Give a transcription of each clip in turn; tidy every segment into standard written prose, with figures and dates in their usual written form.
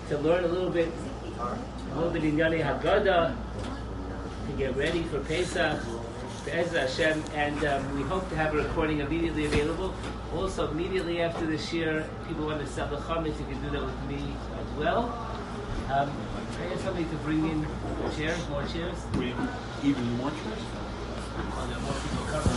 to learn a little bit in Yonei Haggadah, to get ready for Pesach, Be'ez Hashem, and we hope to have a recording immediately available. Also, immediately after this year, people want to sell the chametz, you can do that with me as well. I have somebody to bring in chairs, more chairs. Even more chairs? Oh, there are more people coming.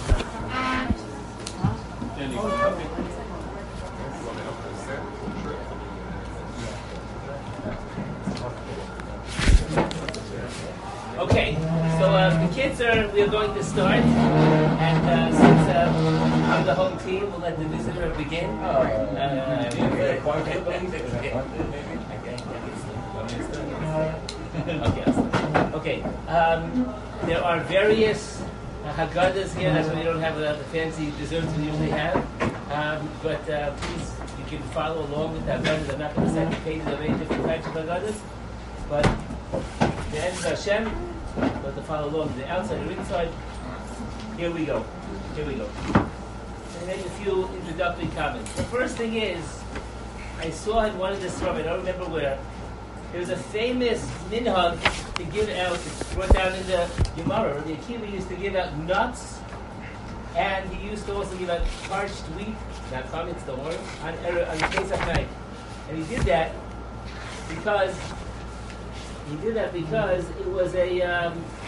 Okay, so the kids we are going to start, and since I'm the home team, we'll let the visitor begin. Okay. There are various Haggadahs here. That's why we don't have the fancy desserts we usually have. But please, you can follow along with the Haggadahs. I'm not going to set the pages of 8 different types of Haggadahs. But the end of Hashem, but to follow along the outside or inside. Here we go. And make a few introductory comments. The first thing is, I saw in one of the Sfarim, I don't remember where, there's a famous minhag to give out, it's brought down in the Gemara. The Akiva used to give out nuts, and he used to also give out parched wheat, not chametz, don't worry, on Pesach night. And he did that because it was a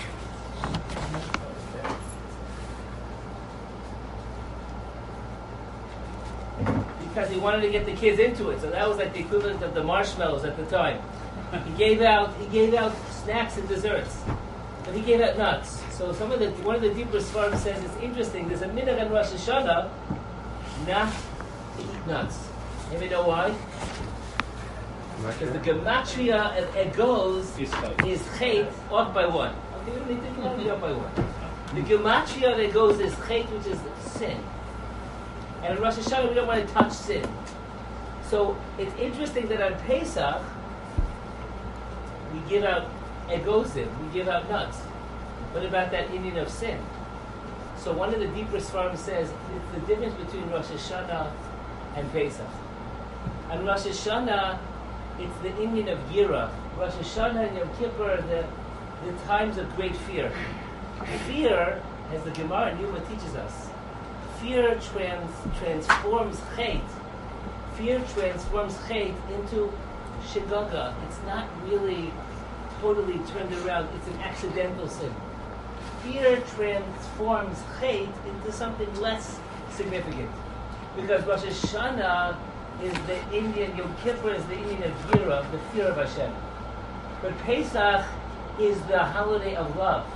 because he wanted to get the kids into it. So that was like the equivalent of the marshmallows at the time. He gave out snacks and desserts, but he gave out nuts. So one of the deeper Sfarim says it's interesting. There's a minhag on Rosh Hashanah not to eat nuts. Anybody know why? Because the gematria of egos is chait off by one. Okay, we don't need to think about it off by one. The gematria of egos is chait, which is sin. And in Rosh Hashanah, we don't want to touch sin. So it's interesting that on Pesach, we give out egosim, we give out nuts. What about that Indian of sin? So one of the deeper Sfarim says it's the difference between Rosh Hashanah and Pesach. On Rosh Hashanah, it's the Indian of Yira. Rosh Hashanah and Yom Kippur, the times of great fear. Fear, as the Gemara in Yuma teaches us, fear transforms chait. Fear transforms chait into shigaga. It's not really totally turned around. It's an accidental sin. Fear transforms chait into something less significant. Because Rosh Hashanah is the Indian, Yom Kippur is the Indian of Yira, the fear of Hashem. But Pesach is the holiday of love.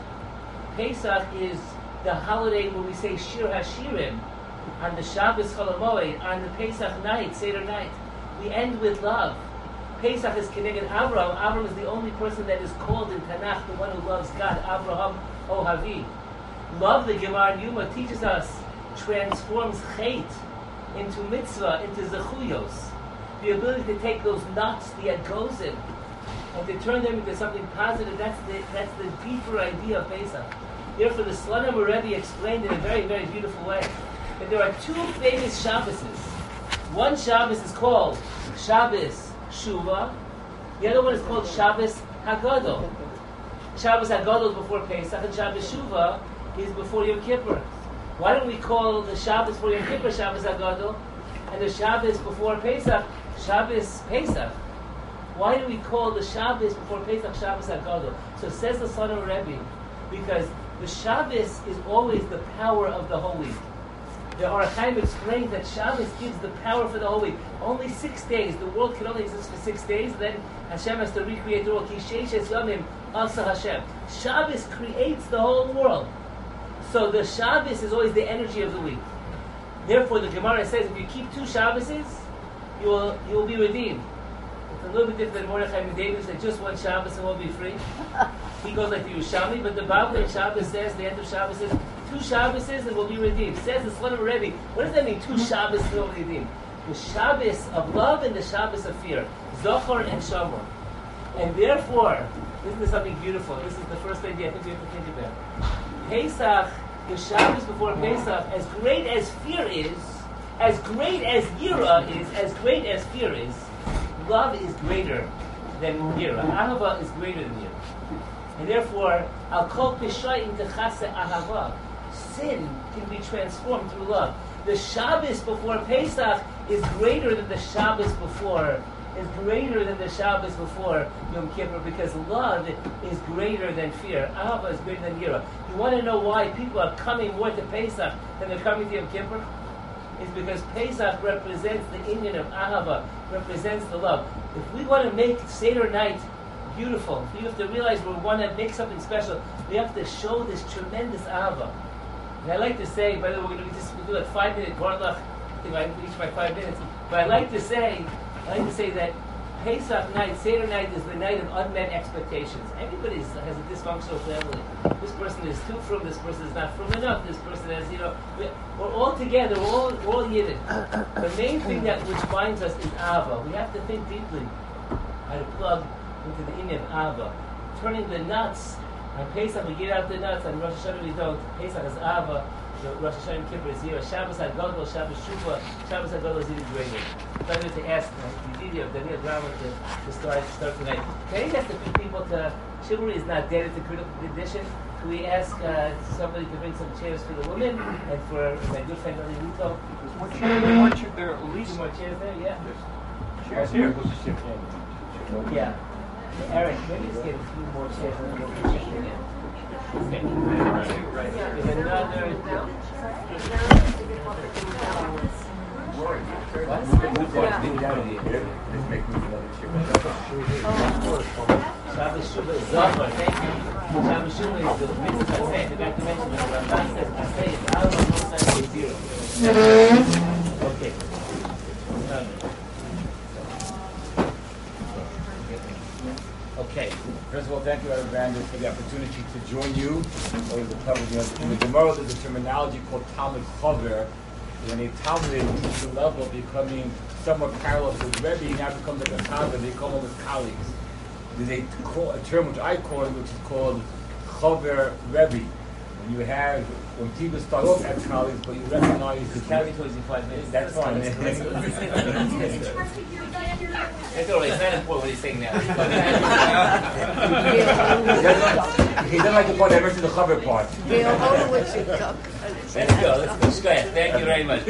Pesach is the holiday where we say Shir HaShirim on the Shabbos Chol HaMoed, on the Pesach night, Seder night. We end with love. Pesach is connected Avram. Avram is the only person that is called in Tanakh, the one who loves God, Avraham Ohavi. Love, the Gemara in Yuma teaches us, transforms chait into mitzvah, into zechuyos. The ability to take those nuts, the agosim, and to turn them into something positive, that's the deeper idea of Pesach. Therefore, the Slonim Rebbe explained in a very, very beautiful way that there are two famous Shabboses. One Shabbos is called Shabbos Shuvah. The other one is called Shabbos Hagadol. Shabbos Hagadol is before Pesach, and Shabbos Shuvah is before Yom Kippur. Why don't we call the Shabbos for Yom Kippur Shabbos Hagadol, and the Shabbos before Pesach Shabbos Pesach? Why do we call the Shabbos before Pesach Shabbos Hagadol? So says the Slonim Rebbe, because the Shabbos is always the power of the whole week. The Or HaChaim explains that Shabbos gives the power for the whole week. Only 6 days. The world can only exist for 6 days. Then Hashem has to recreate the world. Ki sheishes yomim asa Hashem. Shabbos creates the whole world. So the Shabbos is always the energy of the week. Therefore, the Gemara says if you keep 2 Shabboses, you will be redeemed. It's a little bit different than Mordechai and David said just 1 Shabbos and we'll be free. He goes like the Yerushalmi, but the Bible in Shabbos says, the end of Shabbos says, 2 Shabboses and we'll be redeemed. Says the Slonim Rebbe, what does that mean, 2 Shabbos and we'll be redeemed? The Shabbos of love and the Shabbos of fear. Zohar and Shamor. And therefore, isn't this something beautiful? This is the first idea I think we have to think about. Pesach, the Shabbos before Pesach, as great as fear is, as great as Yira is, as great as fear is, love is greater. than Yira. Ahava is greater than Yira. And therefore, Al Kol Pishayim Techase Ahava. Sin can be transformed through love. The Shabbos before Pesach is greater than the Shabbos before Yom Kippur, because love is greater than fear. Ahava is greater than Yira. You want to know why people are coming more to Pesach than they're coming to Yom Kippur? It's because Pesach represents the Inyan of Ahava, represents the love. If we want to make Seder night beautiful, we have to realize we want to make something special. We have to show this tremendous Ahava. And I like to say, by the way, we'll do a 5-minute Barlach. I think I reached my 5 minutes. But I like to say that Pesach night, Seder night, is the night of unmet expectations. Everybody has a dysfunctional family. This person is too frum, this person is not frum enough, this person has, we're all together, we're all Yidden. The main thing which binds us is Ahava. We have to think deeply how to plug into the inyan of Ahava. Turning the nuts, on Pesach we get out the nuts, on Rosh Hashanah we don't. Pesach is Ahava, Rosh Hashanah and Kippur is Yira. Shabbos HaGadol, Shabbos Shuvah, Shabbos HaGadol is even greater. So I'm going to ask Daniel Drama to start tonight. Can I ask a few people to, chivalry is not dead, it's a critical condition. Can we ask somebody to bring some chairs for the women and for my good friend Eli Ruto? There's one chair there, at least. Two more chairs there, yeah. Chairs here. Yeah. Eric, maybe just get a few more chairs and then we'll shift again. There's another. Shabbos Shuvah is Zafar, thank you. Shabbos Shuvah is the mitzvah say. I forgot to mention that Ramban says Asay is Alma Mosai is 0. Okay. Okay. First of all, thank you, Evander, for the opportunity to join you. In the Gemara, there's a terminology called Talmud Chaver. When a Talmud reaches the level of becoming somewhat parallel to the Rebbe, he now becomes like a Chaver. They call them as colleagues. There's a term which I call it, which is called Chaver Rebbe. When people start off as colleagues, but you recognize the county towards you 5 minutes. That's fine. That's all right. It's not important what he's saying now. He doesn't like the part that versus the Chaver part. Let's go ahead. Thank you very much.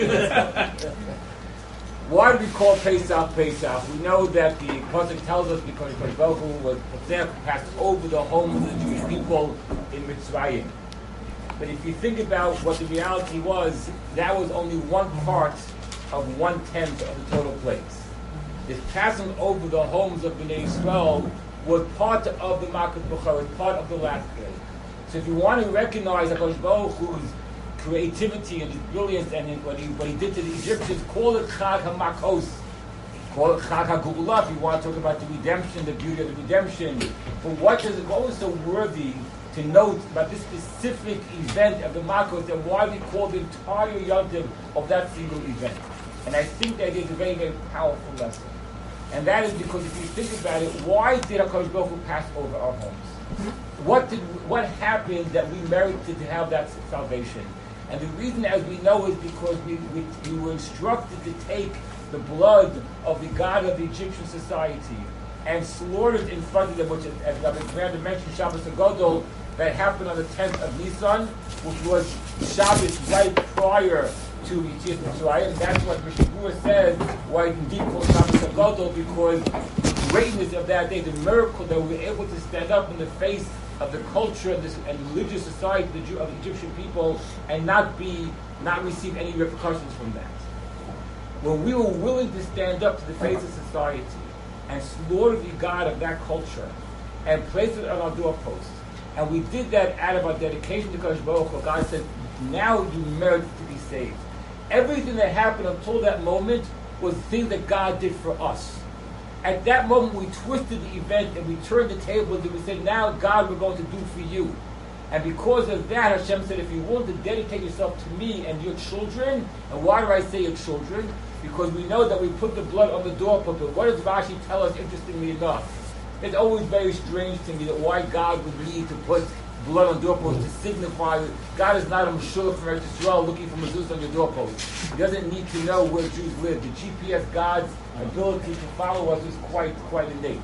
Why do we call Pesach Pesach? We know that the Pasuk tells us because Baruch Hu was passed over the homes of the Jewish people in Mitzrayim. But if you think about what the reality was, that was only one part of 1/10 of the total plagues. This passing over the homes of Bnei Yisrael was part of the Makat Bechor, was part of the last plague. So if you want to recognize HaKadosh Baruch Hu's creativity and his brilliance and what he did to the Egyptians, call it Chag HaMakos. Call it Chag HaGeulah if you want to talk about the redemption, the beauty of the redemption. But what was so worthy to note about this specific event of the Makos and why we call the entire Yom Tov of that single event? And I think that is a very, very powerful lesson. And that is because if you think about it, why did HaKadosh Baruch Hu pass over our homes? What happened that we merited to have that salvation? And the reason, as we know, is because we were instructed to take the blood of the God of the Egyptian society and slaughtered in front of them, which, as Rabbi Commander mentioned, Shabbos HaGadol, that happened on the 10th of Nisan, which was Shabbos right prior to Yetzias Mitzrayim. And that's what Mishnah says, why indeed called Shabbos HaGadol, because the greatness of that day, the miracle that we were able to stand up in the face of the culture and religious society of the Egyptian people and not receive any repercussions from that. When we were willing to stand up to the face of society and slaughter the God of that culture and place it on our doorposts, and we did that out of our dedication to HaKadosh Baruch Hu, God said, now you merit to be saved. Everything that happened until that moment was things that God did for us. At that moment, we twisted the event and we turned the tables and we said, now God, we're going to do for you. And because of that, Hashem said, if you want to dedicate yourself to me and your children, and why do I say your children? Because we know that we put the blood on the doorpost. But what does Rashi tell us, interestingly enough? It's always very strange to me that why God would need to put blood on doorposts to signify that God is not a Meshulach from Eretz Yisrael looking for mezuzah on your doorpost. He doesn't need to know where Jews live. The GPS God's ability to follow us is quite innate.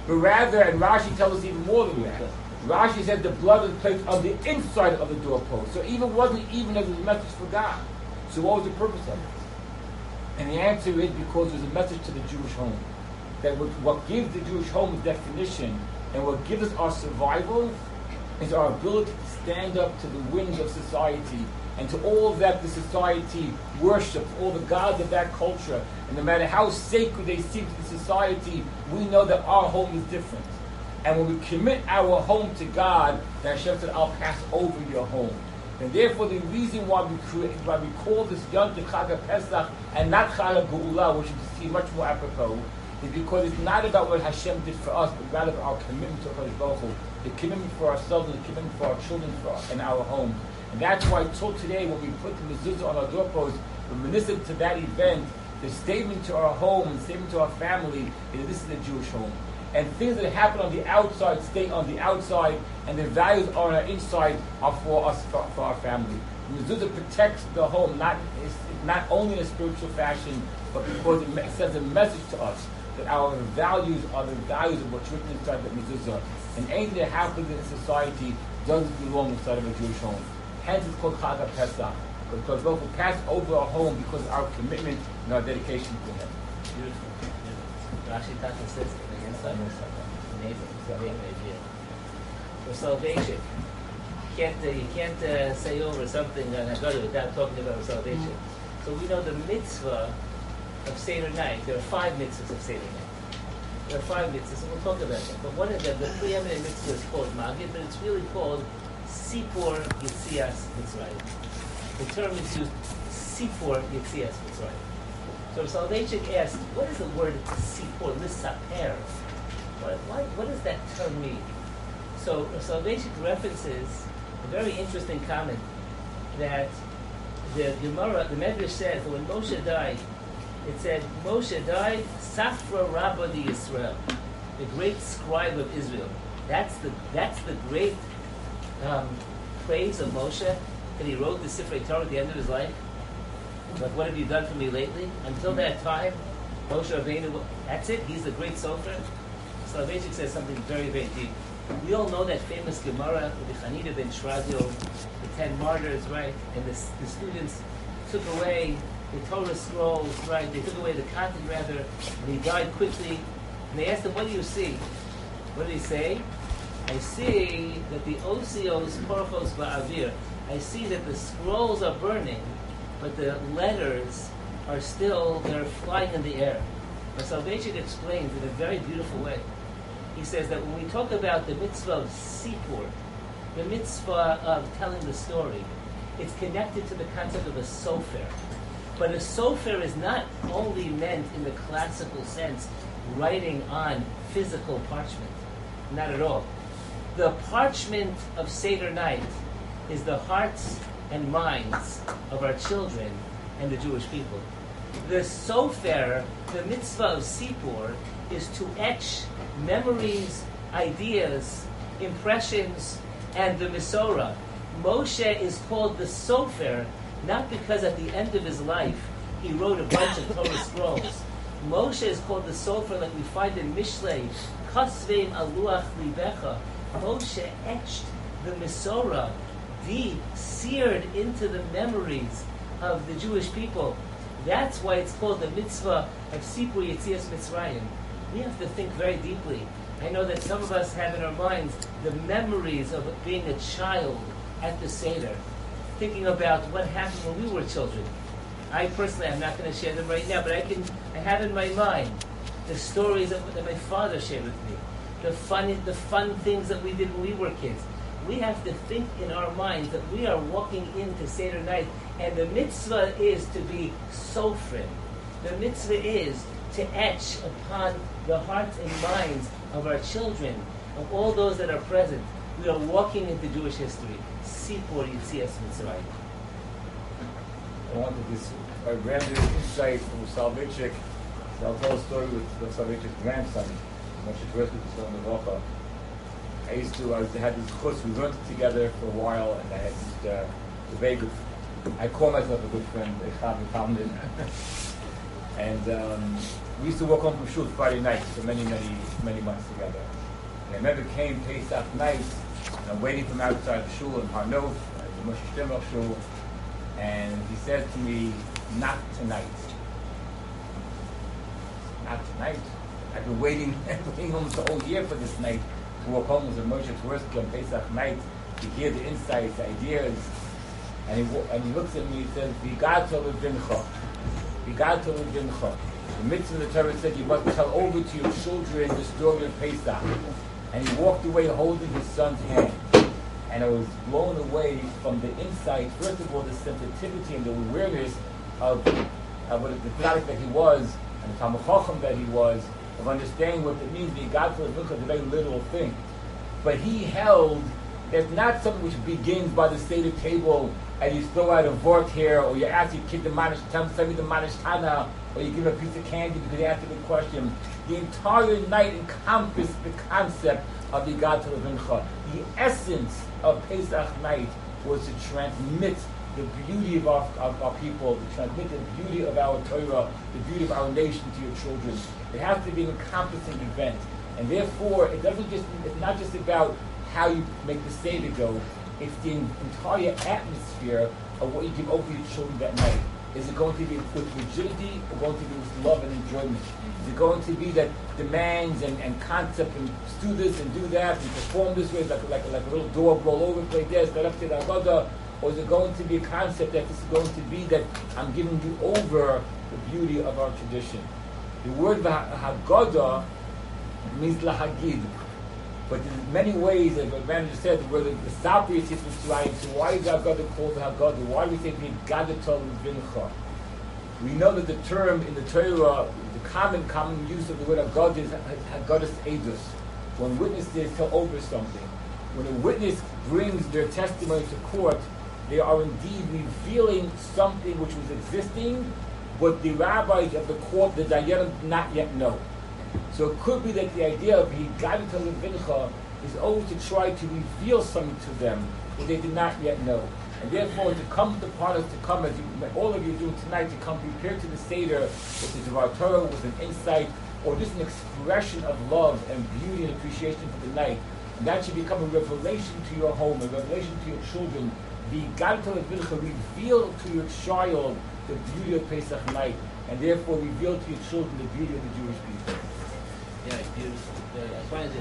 but rather, and Rashi tells us even more than that. Rashi said the blood was placed on the inside of the doorpost. So even wasn't even as a message for God. So what was the purpose of it? And the answer is because it was a message to the Jewish home. That what gives the Jewish home its definition and what gives us our survival is our ability to stand up to the winds of society and to all that the society worships, all the gods of that culture. And no matter how sacred they seem to the society, we know that our home is different. And when we commit our home to God, that Hashem said, I'll pass over your home. And therefore, the reason why we call this Yom Tov Chag Pesach and not Chag Geula, which you see much more apropos, is because it's not about what Hashem did for us, but rather our commitment to HaKadosh Baruch Hu, the commitment for ourselves and the commitment for our children and our home. And that's why till today, when we put the mezuzah on our doorpost, when we listen to that event, the statement to our home and statement to our family is this is a Jewish home. And things that happen on the outside stay on the outside, and the values on our inside are for us, for our family. The mezuzah protects the home, not only in a spiritual fashion, but because it sends a message to us that our values are the values of what's written inside the mezuzah. And anything that happens in society doesn't belong inside of a Jewish home. Hence it's called Chag HaPesach, because we will pass over our home because of our commitment and our dedication to Him. Beautiful. Rashi Tata says for salvation. You can't say over something without talking about salvation. So we know the mitzvah of Seder night. There are 5 mitzvahs of Seder night. There are 5 mitzvahs, and we'll talk about them. But one of them, the preeminent mitzvah, is called Magid, but it's really called Sipor Yitzias Mitzrayim. The term is used, Sipor Yitzias Mitzrayim. So Salvation asked, what is the word Sipor, Lissaper? What does that term mean? So Salvation references a very interesting comment that the Gemara, the Medrash says that when Moshe died, it said, Moshe died, Safra Rabba di Yisrael, the great scribe of Israel. That's the great praise of Moshe, that he wrote the Sifrei Torah at the end of his life. But what have you done for me lately? Until that time, Moshe Rabbeinu, that's it, he's the great sofer. Salvation says something very, very deep. We all know that famous Gemara with the Chanina ben Shradio, the 10 martyrs, right? And the students took away the Torah scrolls, right? They took away the content, rather, and he died quickly. And they asked him, what do you see? What did he say? I see that the Osios Porchos Ba'avir, I see that the scrolls are burning, but the letters are still, they're flying in the air. But Salvation explains in a very beautiful way. He says that when we talk about the mitzvah of Sipur, the mitzvah of telling the story, it's connected to the concept of a sofer. But a sofer is not only meant in the classical sense, writing on physical parchment. Not at all. The parchment of Seder night is the hearts and minds of our children and the Jewish people. The sofer, the mitzvah of Sipur, is to etch memories, ideas, impressions, and the Mesorah. Moshe is called the sofer, not because at the end of his life he wrote a bunch of Torah scrolls. Moshe is called the sofer like we find in Mishlei, Kasvein aluach libecha. Moshe etched the Mesorah, deep, seared into the memories of the Jewish people. That's why it's called the mitzvah of Sipur Yetzias Mitzrayim. We have to think very deeply. I know that some of us have in our minds the memories of being a child at the Seder, thinking about what happened when we were children. I personally, I'm not going to share them right now, but I have in my mind the stories that my father shared with me, the fun things that we did when we were kids. We have to think in our minds that we are walking into Seder night, and the mitzvah is to be sofrim. The mitzvah is to etch upon the hearts and minds of our children, of all those that are present. We are walking into Jewish history. Sipor Yitzias Mitzrayim. I wanted this random insight from Soloveitchik. So I'll tell a story with Soloveitchik's grandson, Moshe Tversky, son of Rocha. I had this course, we learned it together for a while, and I had this very good, I call myself a good friend, Echad Talmud. And we used to walk home from shul Friday nights for many months together. And I remember came Pesach night, and I'm waiting from outside the shul in Har Nof, the Moshe Shtemach shul, and he said to me, "Not tonight. Not tonight. I've been waiting almost the whole year for this night to walk home with Moshe Tversky on Pesach night to hear the insights, the ideas." And he looks at me and says, "V'gato levincha. V'gato levincha." The mitzvah of the Torah said you must tell over to your children the story of Pesach. And he walked away holding his son's hand. And I was blown away from the insight, first of all, the sensitivity and the awareness of what the tzaddik that he was, and the Talmud Chacham that he was, of understanding what it means. V'gato levincha is a very literal thing. But he held that not something which begins by the Seder table and you throw out a vort here, or you ask your kid the manish, tell me the manish tana, or you give him a piece of candy because he asked a good question. The entire night encompassed the concept of V'gato levincha. The essence of Pesach night was to transmit the beauty of our people, to transmit the beauty of our Torah, the beauty of our nation to your children. It has to be an encompassing event. And therefore, it's not just about how you make the Seder go, it's the entire atmosphere of what you give over to your children that night. Is it going to be with rigidity or going to be with love and enjoyment? Is it going to be that demands and concept and do this and do that and perform this way like a little dog, roll over, play this, that up to that other? Or is it going to be a concept that this is going to be that I'm giving you over the beauty of our tradition? The word Haggadah means lahagid. But in many ways, as the manager said, where the Sapri is Mitzrayim, so why is Haggadah called Haggadah? Why do we say V'gato levincha? We know that the term in the Torah, the common use of the word Haggadah is Haggadah Edus. When witnesses tell over something. When a witness brings their testimony to court, they are indeed revealing something which was existing, but the rabbis of the court, the Dayanim, did not yet know. So it could be that the idea of V'gato levincha is always to try to reveal something to them that they did not yet know. And therefore, to come to the part of to come, as all of you are doing tonight, to come prepared to the Seder with the Devar Torah, with an insight, or just an expression of love and beauty and appreciation for the night. And that should become a revelation to your home, a revelation to your children. V'gato levincha, reveal to your child the beauty of Pesach night, and therefore reveal to your children the beauty of the Jewish people. Yeah, beautiful. I just want to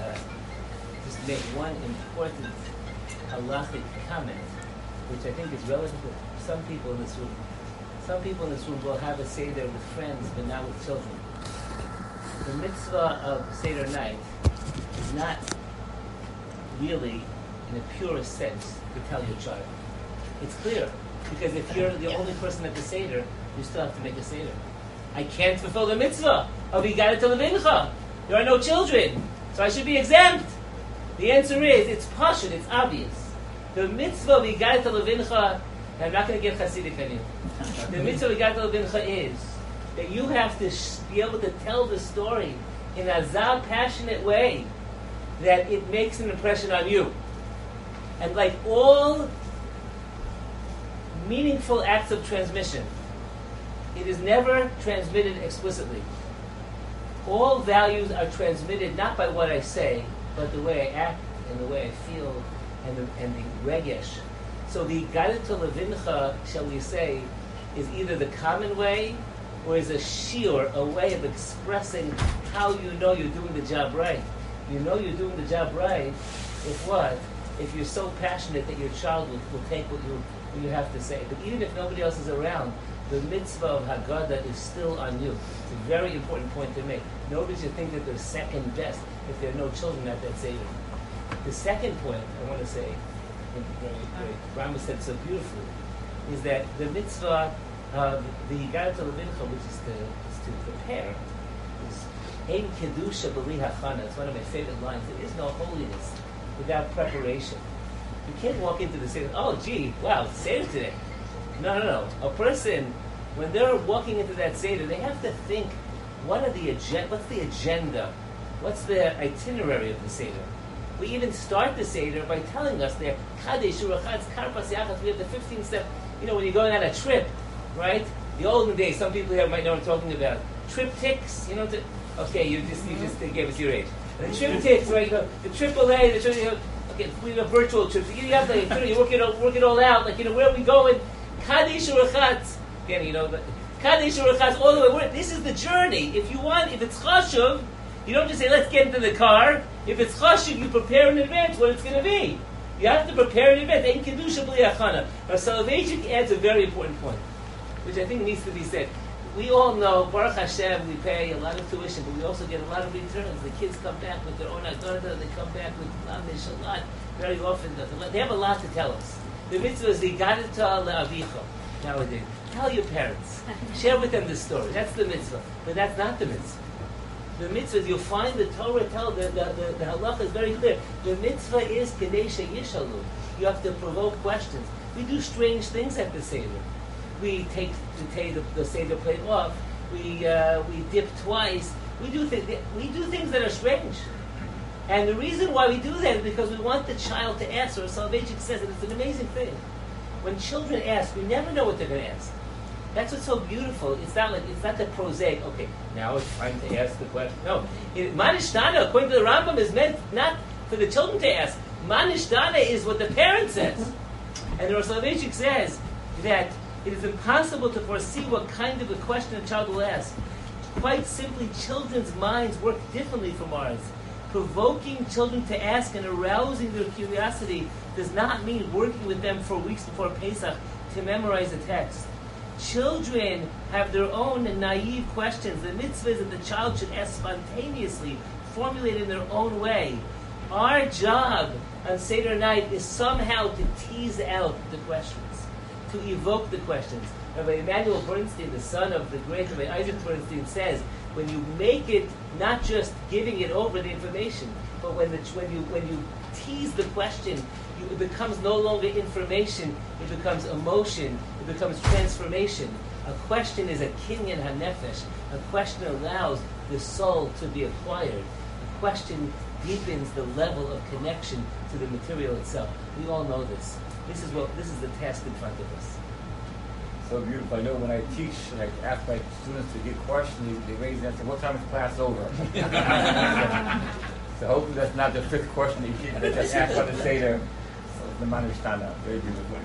just make one important halachic comment, which I think is relevant to some people in this room. Some people in this room will have a Seder with friends, but not with children. The mitzvah of Seder night is not really, in a purest sense, to tell your child. It's clear, because if you're the only person at the Seder, you still have to make a Seder. I can't fulfill the mitzvah of V'gato levincha. There are no children, so I should be exempt. The answer is, it's pashut, it's obvious. The mitzvah of V'gato levincha, I'm not going to get Hasidic on you. The mitzvah of V'gato levincha is that you have to be able to tell the story in a zav, passionate way that it makes an impression on you. And like all meaningful acts of transmission, it is never transmitted explicitly. All values are transmitted not by what I say, but the way I act and the way I feel and the regesh. So the V'gato levincha, shall we say, is either the common way or is a shiur, a way of expressing how you know you're doing the job right. You know you're doing the job right if what? If you're so passionate that your child will take what you have to say. But even if nobody else is around, the mitzvah of Haggadah is still on you. It's a very important point to make. Nobody should think that they're second best if there are no children at that Seder. The second point I want to say, Rama said so beautifully, is that the mitzvah of the V'gato levincha, which is to prepare, is Ein kedusha b'li hachana. It's one of my favorite lines. There is no holiness without preparation. You can't walk into the Seder, oh gee, wow, it's Seder today. No. A person, when they're walking into that Seder, they have to think, what's the agenda? What's the itinerary of the Seder? We even start the Seder by telling us there, we have the 15 step, when you're going on a trip, right? The olden days, some people here might know what I'm talking about. Triptychs, you know. Okay, you just gave us your age. The triptychs, right? The AAA, okay, we have virtual trips. You have to, you work it all out. Like, where are we going? Kadesh Urachatz. Again, the Kadesh Urachatz all the way. This is the journey. If it's chashuv, you don't just say, let's get into the car. If it's chashuv, you prepare in advance what it's going to be. You have to prepare in advance. Ein kedusha b'li achana. Now, Soloveitchik adds a very important point, which I think needs to be said. We all know, Baruch Hashem, we pay a lot of tuition, but we also get a lot of returns. The kids come back with their own agoda, they come back with mamish a lot, very often. They have a lot to tell us. The mitzvah is Yigadata le'avicha nowadays. Tell your parents. Share with them the story. That's the mitzvah. But that's not the mitzvah. The mitzvah is, you'll find the Torah tell, the halacha is very clear. The mitzvah is Kadesha Yishalu. You have to provoke questions. We do strange things at the Seder. We take the Seder plate off. We dip twice. We do things that are strange. And the reason why we do that is because we want the child to answer. Soloveitchik says, and it's an amazing thing. When children ask, we never know what they're going to ask. That's what's so beautiful. It's not the prosaic, okay, now it's time to ask the question. No. Manishtana, according to the Rambam, is meant not for the children to ask. Manishtana is what the parent says. And the Rosh Soloveitchik says that it is impossible to foresee what kind of a question a child will ask. Quite simply, children's minds work differently from ours. Provoking children to ask and arousing their curiosity does not mean working with them for weeks before Pesach to memorize a text. Children have their own naive questions. The mitzvah is that the child should ask spontaneously, formulate in their own way. Our job on Seder night is somehow to tease out the questions, to evoke the questions. Rabbi Emanuel Bernstein, the son of the great Rabbi Isaac Bernstein, says, when you make it not just giving it over the information, but when you tease the question, it becomes no longer information, it becomes emotion, it becomes transformation. A question is a kinyan hanefesh. A question allows the soul to be acquired. A question deepens the level of connection to the material itself. We all know this. This is the task in front of us. So beautiful. I know when I teach, I ask my students to get questions, they raise their hand and say, what time is class over? So hopefully that's not the fifth question that you just asked on the Seder. The Manishtana. Very beautiful.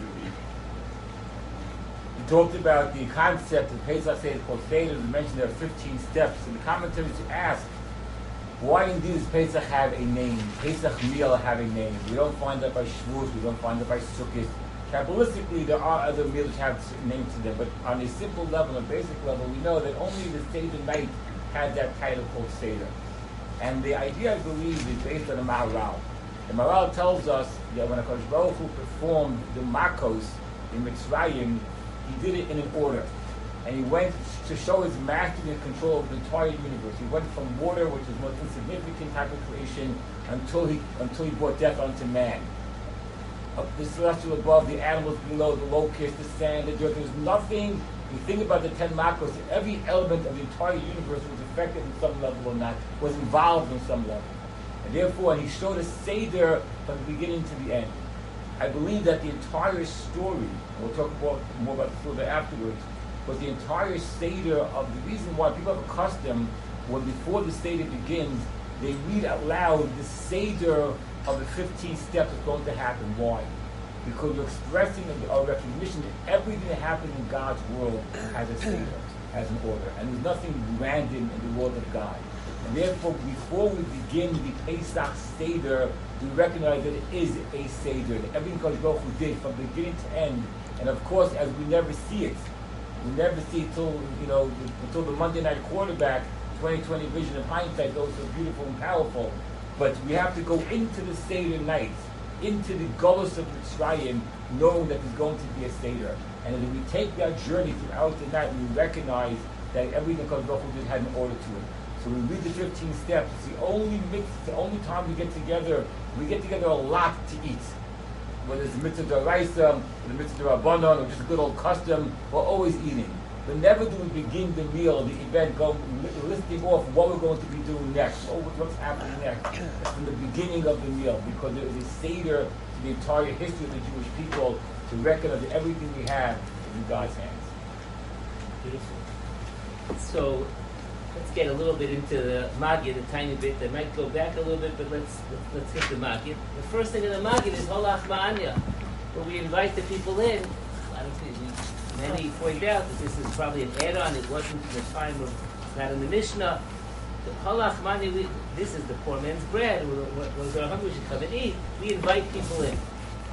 You talked about the concept of Pesach Seder called Seder. You mentioned there are 15 steps. And the commentators ask, why indeed does Pesach have a name? Pesach meal have a name. We don't find that by Shavuot. We don't find that by Sukkot. Kabbalistically, there are other meals which have names to them, but on a simple level, a basic level, we know that only the Seder night had that title called Seder. And the idea, I believe, is based on the Maharal. The Maharal tells us that when HaKadosh Baruch Hu performed the Makos in Mitzrayim, he did it in an order. And he went to show his mastery and control of the entire universe. He went from water, which is the most insignificant type of creation, until he brought death unto man. The celestial above, the animals below, the locusts, the sand, the dirt. There's nothing. You think about the 10 Makos, every element of the entire universe was affected in some level or not, was involved in some level. And therefore, he showed a Seder from the beginning to the end. I believe that the entire story, and we'll talk more about the story afterwards, but the entire Seder of the reason why people have a custom, when before the Seder begins, they read out loud the Seder of the 15 steps that's going to happen. Why? Because we're expressing our recognition that everything that happens in God's world has a Seder, has an order. And there's nothing random in the world of God. And therefore, before we begin the Pesach Seder, we recognize that it is a Seder, that everything Kodesh Baruch Hu did from beginning to end. And of course, as we never see it, we never see it until the Monday night quarterback, 2020 vision of hindsight, those are beautiful and powerful. But we have to go into the Seder night, into the Golus of Mitzrayim, knowing that there's going to be a Seder. And as we take that journey throughout the night, we recognize that everything Kodesh Baruch Hu did had an order to it. So we read the 15 steps. It's the only time we get together. We get together a lot to eat. Whether it's the mitzvah d'oraisa, or the mitzvah d'rabbanan, or just a good old custom, we're always eating. But never do we begin the meal, the event, listing off what we're going to be doing next, what's happening next. It's from the beginning of the meal, because there is a Seder to the entire history of the Jewish people to recognize that everything we have is in God's hands. Beautiful. So let's get a little bit into the Magid, a tiny bit. I might go back a little bit, but let's hit the Magid. The first thing in the Magid is Holach Ma'anya, where we invite the people in. I don't think many point out that this is probably an add-on. It wasn't in the time of, not in the Mishnah. The Holach Ma'anya, this is the poor man's bread. Those are hungry should come and eat. We invite people in.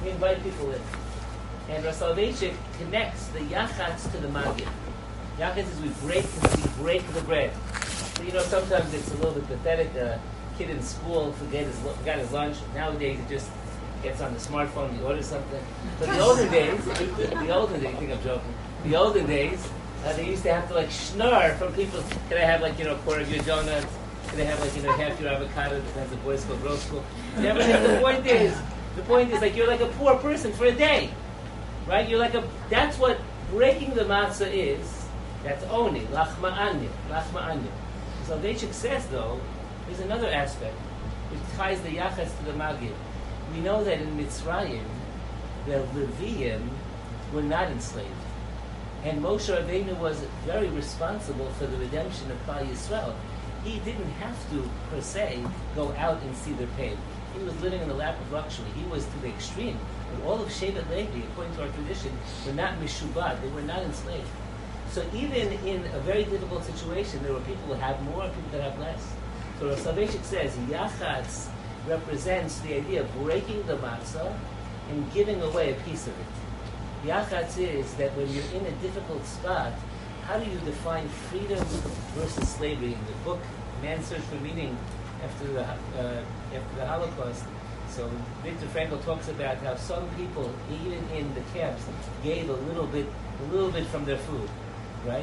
And Rav Soloveitchik connects the Yachatz to the Magid. Yachatz is we break the bread. So, sometimes it's a little bit pathetic. A kid in school forgot his lunch. Nowadays, it just gets on the smartphone, he orders something. But the olden days, you think I'm joking. The olden days, they used to have to schnorr from people. Can I have a quarter of your donuts? Can I have half your avocado? Depends if boys school, girls school. Yeah, but the point is you're like a poor person for a day. Right? That's what breaking the matzah is. That's oni, lachma anya. So Soloveitchik says, though, there's another aspect which ties the Yachatz to the Magid. We know that in Mitzrayim, the Leviim were not enslaved. And Moshe Rabbeinu was very responsible for the redemption of Klal Yisrael. He didn't have to, per se, go out and see their pain. He was living in the lap of luxury. He was to the extreme. And all of Shevet Levi, according to our tradition, were not mishubad. They were not enslaved. So even in a very difficult situation, there were people who had more and people that have less. So Rav Soloveitchik says, Yachatz represents the idea of breaking the matzah and giving away a piece of it. Yachatz is that when you're in a difficult spot, how do you define freedom versus slavery? In the book, Man's Search for Meaning after the Holocaust, so Viktor Frankl talks about how some people, even in the camps, gave a little bit from their food, right?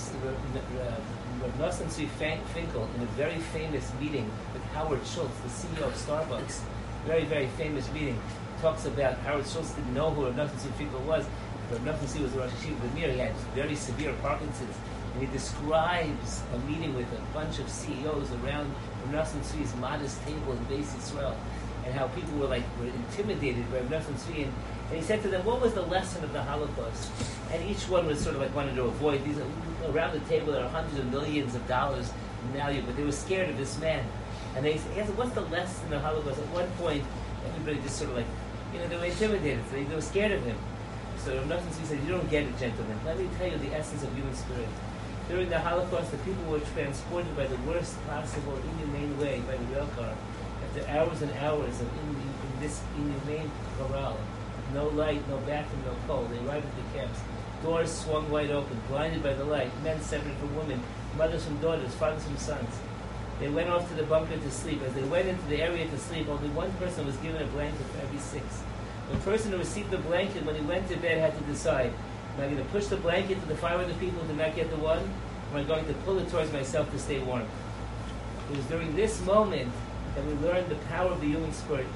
Rav Nosson Tzvi Finkel, in a very famous meeting with Howard Schultz, the CEO of Starbucks, very, very famous meeting, talks about Howard Schultz didn't know who Rav Nosson Tzvi Finkel was. Rav Nosson Tzvi was the Rosh Hashiva of Mir. He had very severe Parkinson's. And he describes a meeting with a bunch of CEOs around Rav Nosson Tzvi's modest table in Beis Yisrael, and how people were intimidated by Rav Nosson Tzvi. And he said to them, what was the lesson of the Holocaust? And each one was sort of wanted to avoid these. Around the table there are hundreds of millions of dollars in value, but they were scared of this man. And they asked, what's the lesson of the Holocaust? At one point, everybody just sort of they were intimidated. So they were scared of him. So Rav Nosson Tzvi said, you don't get it, gentlemen. Let me tell you the essence of human spirit. During the Holocaust, the people were transported by the worst possible inhumane way by the rail car. After hours and hours of in this inhumane corral, no light, no bathroom, no cold, they arrived at the camps. Doors swung wide open, blinded by the light, men separate from women, mothers from daughters, fathers from sons. They went off to the bunker to sleep. As they went into the area to sleep, only one person was given a blanket for every 6. The person who received the blanket when he went to bed had to decide, am I going to push the blanket to the 500 people who did not get the one? Or am I going to pull it towards myself to stay warm? It was during this moment that we learned the power of the human spirit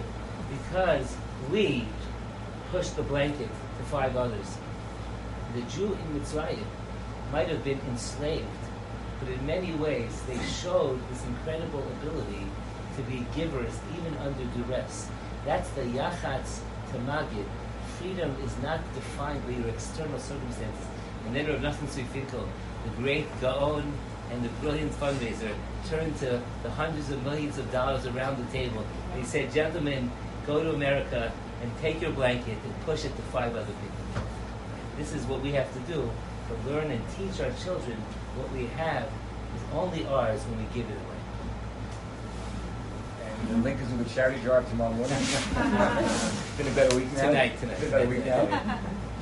because we pushed the blanket to 5 others. The Jew in Mitzrayim might have been enslaved, but in many ways they showed this incredible ability to be givers even under duress. That's the Yachatz to Magid. Freedom is not defined by your external circumstances. And then Rav Nosson Tzvi Finkel, the great Gaon and the brilliant fundraiser, turned to the hundreds of millions of dollars around the table. And he said, gentlemen, go to America and take your blanket and push it to 5 other people. This is what we have to do, to learn and teach our children what we have is only ours when we give it away. And the link is in the charity jar tomorrow morning. It's been a better week now? Tonight. It's been a better week now?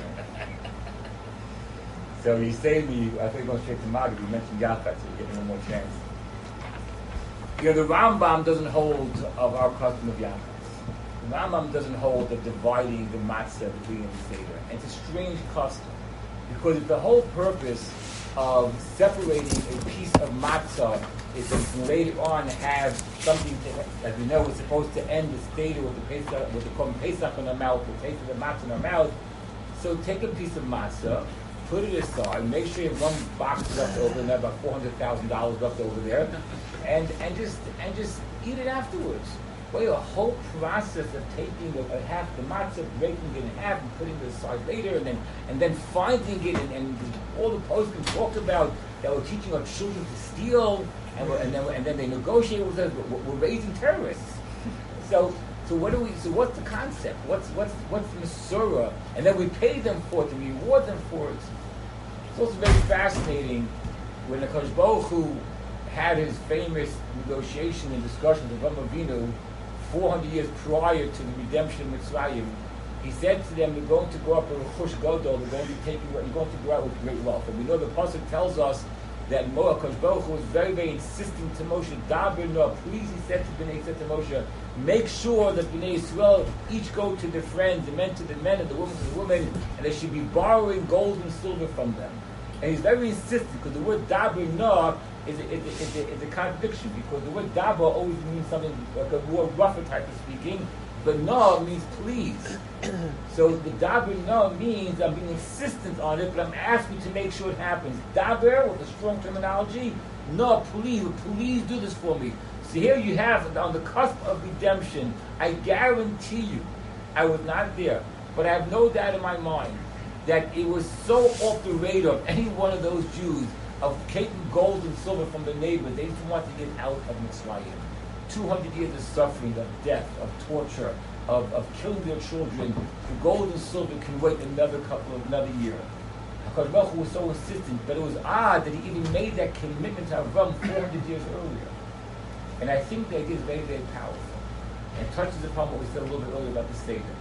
So you say I think going straight to Magid, you mentioned Yachatz, so you're getting one more chance. The Rambam doesn't hold of our custom of Yachatz. The Rambam doesn't hold of dividing the matzah between the Seder. And it's a strange custom. Because if the whole purpose of separating a piece of matzah is to later on have something, as we know, we're supposed to end the Seder with the Korban Pesach in our mouth, the taste of the matzah in our mouth. So take a piece of matzah, put it aside, make sure you have one box left over, and about $400,000 left over there, and just eat it afterwards. Well, a whole process of taking half the matzah, breaking it in half, and putting it aside later, and then finding it, and all the postscript talked about that we're teaching our children to steal, and then they negotiate with us. We're raising terrorists. So what do we? So what's the concept? What's the Masurah? And then we pay them for it, and we reward them for it. It's also very fascinating when the Kodesh Baruch Hu had his famous negotiation and discussion with Avraham Avinu 400 years prior to the redemption of Mitzrayim. He said to them, "You're going to go up with a chush gadol. You're going to go out with great wealth." And we know the pasuk tells us that Kodesh Baruch Hu was very, very insistent to Moshe, "Daber no." Please, he said to Moshe, make sure that Bnei Yisrael each go to their friends, the men to the men, and the women to the women, and they should be borrowing gold and silver from them. And he's very insistent because the word "daber no" is a contradiction, because the word "daber" always means something like a more rougher type of speaking, but "no" means please. So the "daber no" means I'm being insistent on it, but I'm asking to make sure it happens. Daber, with a strong terminology, "no, please do this for me." So here you have, on the cusp of redemption, I guarantee you, I was not there, but I have no doubt in my mind that it was so off the radar of any one of those Jews of taking gold and silver from their neighbors. They didn't want to get out of Mitzrayim. 200 years of suffering, of death, of torture, of killing their children. The gold and silver can wait another year. HaKadosh Baruch Hu was so insistent, but it was odd that he even made that commitment to Avram 400 years earlier. And I think the idea is very, very powerful. And touches upon what we said a little bit earlier about the Seder.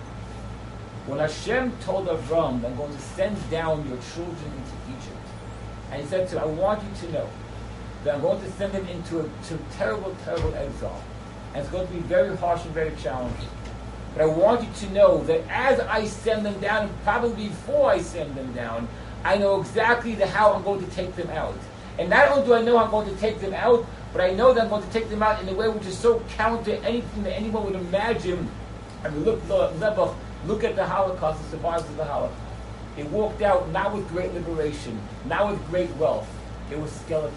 When Hashem told Avram, "I'm going to send down your children into Egypt," and he said to him, "I want you to know that I'm going to send them into a terrible, terrible exile. And it's going to be very harsh and very challenging. But I want you to know that as I send them down, and probably before I send them down, I know exactly how I'm going to take them out. And not only do I know how I'm going to take them out, but I know that I'm going to take them out in a way which is so counter anything that anyone would imagine." I mean, look at the Holocaust, the survivors of the Holocaust. They walked out not with great liberation, not with great wealth. They were skeletons.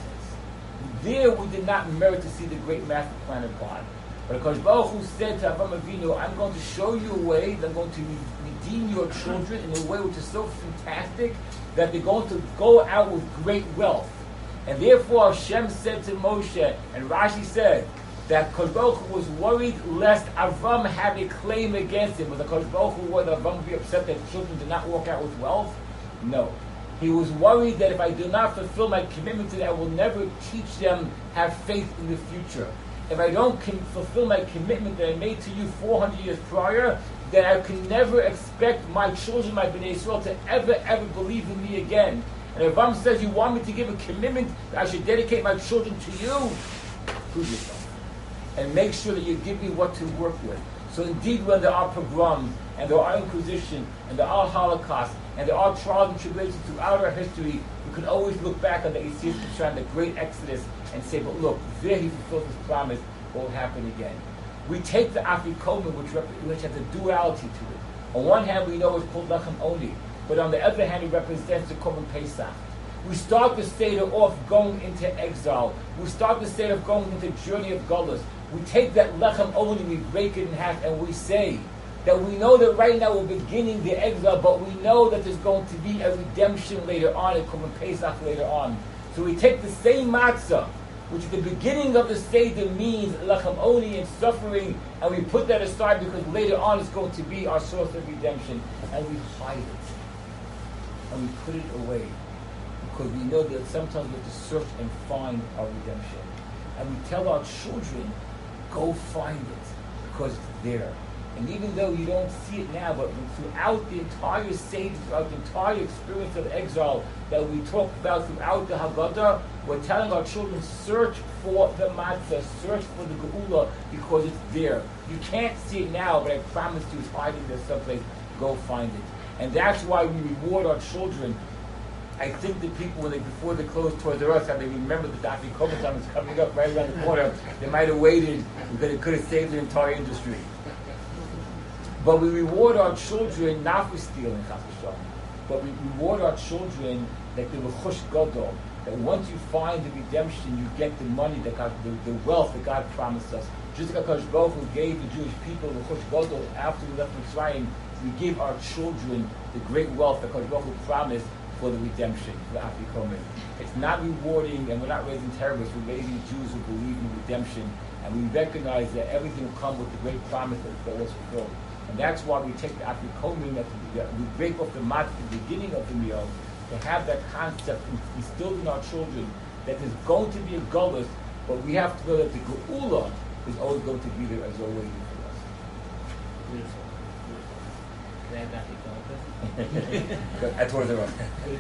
There we did not merit to see the great master plan of God. But HaKadosh Baruch Hu said to Avraham Avinu, "I'm going to show you a way that I'm going to redeem your children in a way which is so fantastic that they're going to go out with great wealth." And therefore Hashem said to Moshe, and Rashi said, that HaKadosh Baruch Hu was worried lest Avram have a claim against him. Was HaKadosh Baruch Hu worried that Avram would be upset that children did not walk out with wealth? No. He was worried that if I do not fulfill my commitment to them, I will never teach them have faith in the future. If I don't fulfill my commitment that I made to you 400 years prior, then I can never expect my children, my Bnei Yisrael, to ever believe in me again. And if Avram says, "You want me to give a commitment that I should dedicate my children to you," prove yourself. And make sure that you give me what to work with. So indeed, when there are pogroms, and there are Inquisition, and there are Holocaust, and there are trials and tribulations throughout our history, we can always look back on the Yetzias Mitzrayim, the great Exodus, and say, but look, there he fulfilled his promise, what will happen again. We take the Afikomen, which has a duality to it. On one hand, we know it's called Lechem Oni, but on the other hand, it represents the Korban Pesach. We start the Seder off going into exile. We start the Seder of going into the journey of Golus. We take that Lechem Oni, we break it in half, and we say that we know that right now we're beginning the exile, but we know that there's going to be a redemption later on, a Korban Pesach later on. So we take the same matzah, which at the beginning of the Seder means Lechem Oni and suffering, and we put that aside because later on it's going to be our source of redemption, and we hide it, and we put it away. Because we know that sometimes we have to search and find our redemption. And we tell our children, go find it, because it's there. And even though you don't see it now, but throughout the entire stage, throughout the entire experience of exile that we talk about throughout the Haggadah, we're telling our children, search for the matzah, search for the geula, because it's there. You can't see it now, but I promise you it's hiding there someplace. Go find it. And that's why we reward our children. I think the people, before they closed Toys R Us, how they remember the Dafi Kobaton is coming up right around the corner, they might have waited because it could have saved the entire industry. But we reward our children not for stealing, but we reward our children that they were chush gadol, that once you find the redemption, you get the money that God, the wealth that God promised us Just like HaKadosh Baruch Hu gave the Jewish people the Chush Gadol after we left Mitzrayim, we give our children the great wealth that HaKadosh Baruch Hu promised for the redemption, for the Afikomen. It's not rewarding, and we're not raising terrorists, we're raising Jews who believe in redemption, and we recognize that everything will come with the great promise that was fulfilled. And that's why we take the Afikomen, we break off the mat at the beginning of the meal, to have that concept instilled in our children that there's going to be a gullus, but we have to know that the Geula is always going to be there as always for us. Beautiful. Can I have that Afikomen? That's what it's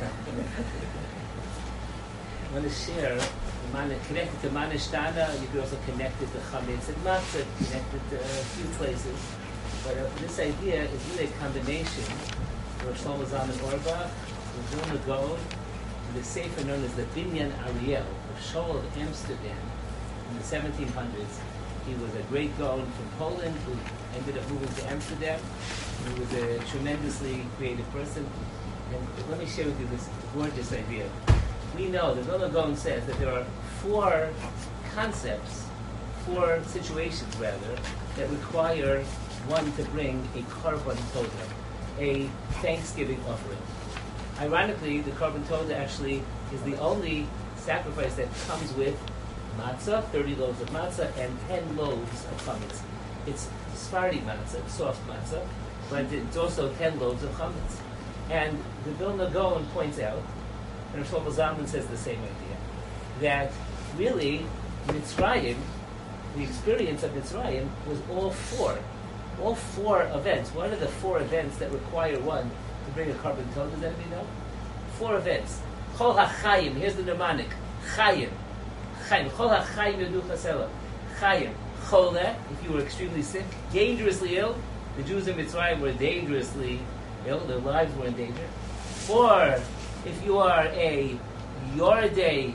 I want to share, connected to Manishtana, you could also connect it to Chametz and Matzah, connect it to a few places. But this idea is really a combination of Shlomo Zalman Auerbach, the Vilna Gaon, and the sefer known as the Binyan Ariel, the Shoal of Amsterdam, in the 1700s. He was a great Gaon from Poland who ended up moving to Amsterdam. He was a tremendously creative person. And let me share with you this gorgeous idea. We know, the Vilna Gaon says that there are four concepts, four situations rather, that require one to bring a Korban Todah, a thanksgiving offering. Ironically, the Korban Todah actually is the only sacrifice that comes with matzah, 30 loaves of matzah, and 10 loaves of chametz. It's Sephardi matzah, soft matzah, but it's also 10 loaves of chametz. And the Vilna Gaon points out, and Shlomo Zalman says the same idea, that really Mitzrayim, the experience of Mitzrayim, was all four events. What are the four events that require one to bring a Korban Todah? Does anybody know? Four events. Chol HaChayim, here's the mnemonic. Chayim. Chayim. Chol HaChayim Yodu Chasela. Chayim. Chole, if you were extremely sick, dangerously ill. The Jews in Mitzrayim were dangerously ill. Their lives were in danger. 4, if you are a Yordei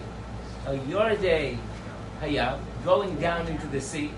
Hayam, going down into the sea.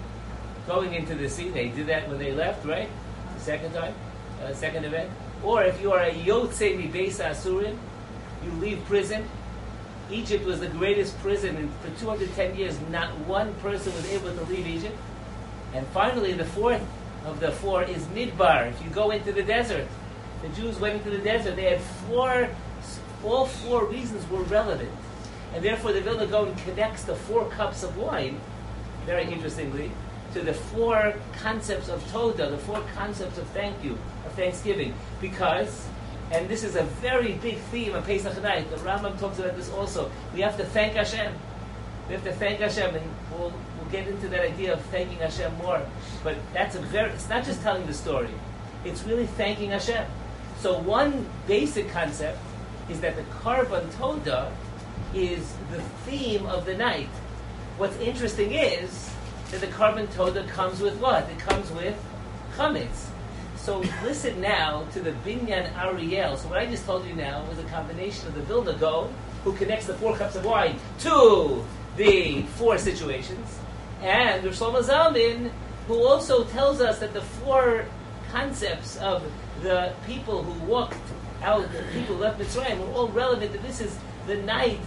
They did that when they left, right? The second time, second event. Or if you are a Yotzei Mibeis Asurim, you leave prison. Egypt was the greatest prison, and for 210 years, not one person was able to leave Egypt. And finally, the fourth of the four is Midbar. If you go into the desert, the Jews went into the desert. They had all four reasons were relevant. And therefore, the Vilna Gaon connects the 4 cups of wine, very interestingly, to the 4 concepts of Todah, the 4 concepts of thank you, of thanksgiving. Because, and this is a very big theme of Pesach night, the Rambam talks about this also, we have to thank Hashem. We have to thank Hashem, and we'll get into that idea of thanking Hashem more. But it's not just telling the story, it's really thanking Hashem. So one basic concept is that the Korban Todah is the theme of the night. What's interesting is that the Korban Todah comes with what? It comes with chametz. So listen now to the Binyan Ariel. So what I just told you now was a combination of the Vilna Gaon, who connects the 4 cups of wine to the 4 situations, and the Shlomo Zalman, who also tells us that the 4 concepts of the people who walked out, the people who left Mitzrayim, were all relevant. That this is the night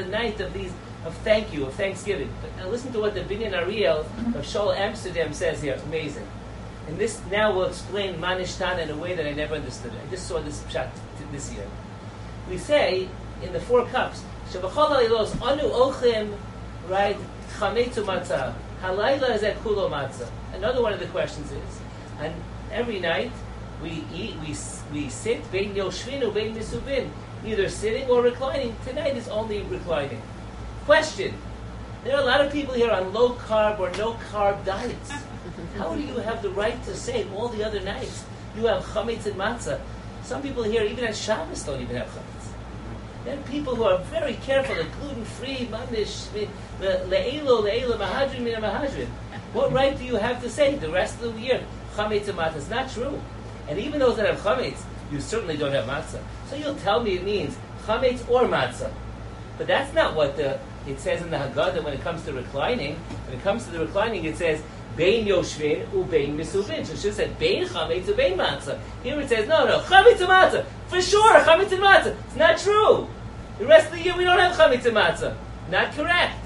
of thank you, of thanksgiving. But now listen to what the Binyan Ariel of Shoal Amsterdam says here. It's amazing. And this now will explain Manishtana in a way that I never understood it. I just saw this shot this year. We say in the 4 cups, Shabachol Halilos Anu Ochim, right? Chametzu Matzah. Halayla is at Kulo Matzah. Another one of the questions is, and every night we eat, we sit, Bein Yoshvin Bein Misubin, either sitting or reclining. Tonight is only reclining. Question: there are a lot of people here on low carb or no carb diets. How do you have the right to say all the other nights you have chametz and matzah? Some people here, even at Shabbos, don't even have chametz. There are people who are very careful, like gluten-free, manish, le'elo, mahadrin, mina mahadrin. What right do you have to say the rest of the year chametz and matzah? It's not true. And even those that have chametz, you certainly don't have matzah. So you'll tell me it means chametz or matzah. But that's not what it says in the Haggadah when it comes to reclining. When it comes to the reclining, it says Bein Yoshvin ubein Misubin. So it should have said Bein Chametz ubein Matzah. Here it says no, Chametz and Matzah. For sure, Chametz and Matzah. It's not true. The rest of the year we don't have Chametz and Matzah. Not correct.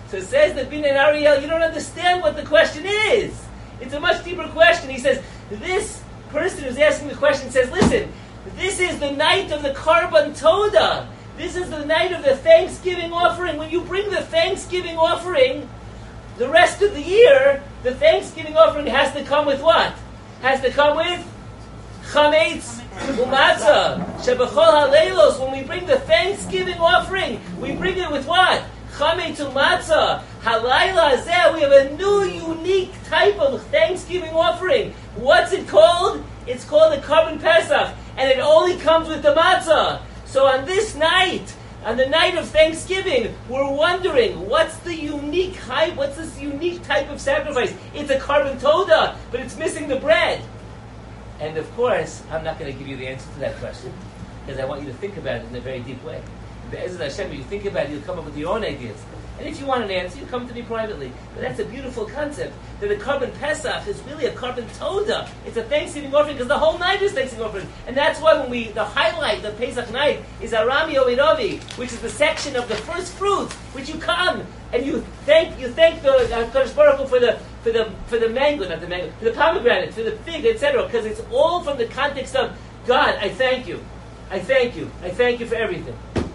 So it says that Bin and Ariel, you don't understand what the question is. It's a much deeper question. He says, this person who's asking the question says, listen, this is the night of the Karban Toda. This is the night of the Thanksgiving offering. When you bring the Thanksgiving offering, the rest of the year, the Thanksgiving offering has to come with what? Has to come with chametz u'matzah. Shebechol haleilos, when we bring the Thanksgiving offering, we bring it with what? Chametz u'matzah. Halayla hazeh, we have a new, unique type of Thanksgiving offering. What's it called? It's called the Karban Pesach, and it only comes with the matzah. So on this night, on the night of Thanksgiving, we're wondering, what's the unique hype? What's this unique type of sacrifice? It's a Karban Toda, but it's missing the bread. And of course, I'm not going to give you the answer to that question, because I want you to think about it in a very deep way. Be'ezrat Hashem, if you think about it, you'll come up with your own ideas. And if you want an answer, you come to me privately. But that's a beautiful concept, that the Karban Pesach is really a Karban Toda. It's a Thanksgiving offering, because the whole night is Thanksgiving offering. And that's why when the highlight of Pesach night is Arami Ovirovi, which is the section of the first fruits, which you come and you thank the Kadosh Baruch Hu for the mango, not the mango, for the pomegranate, for the fig, etc. Because it's all from the context of, God, I thank you. I thank you. I thank you for everything.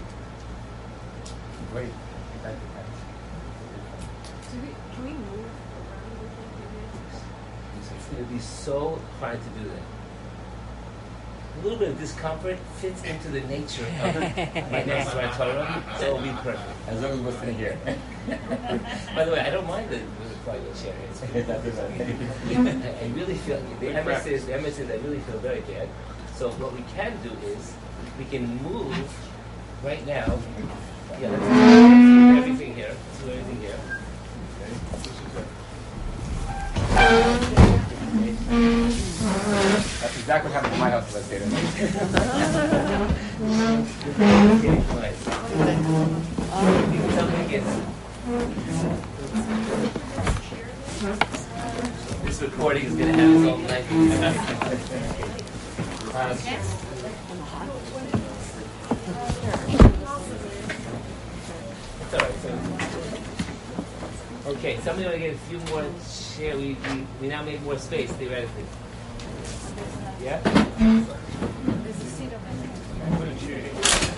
Great. Can we move It's going to be so hard to do that. A little bit of discomfort fits into the nature of my next Torah, so it'll be perfect. As long as we're sitting here. By the way, I don't mind the private chair. I really feel, the Emma says, I really feel very bad. So what we can do is, we can move right now. Yeah, let's do everything here. Let's do everything here. That's exactly what happened to my house last day. This recording is going to have its own life. It's all right. Okay, somebody want to get a few more chairs. We now made more space, theoretically. Yeah? There's a seat over there. Put a chair here.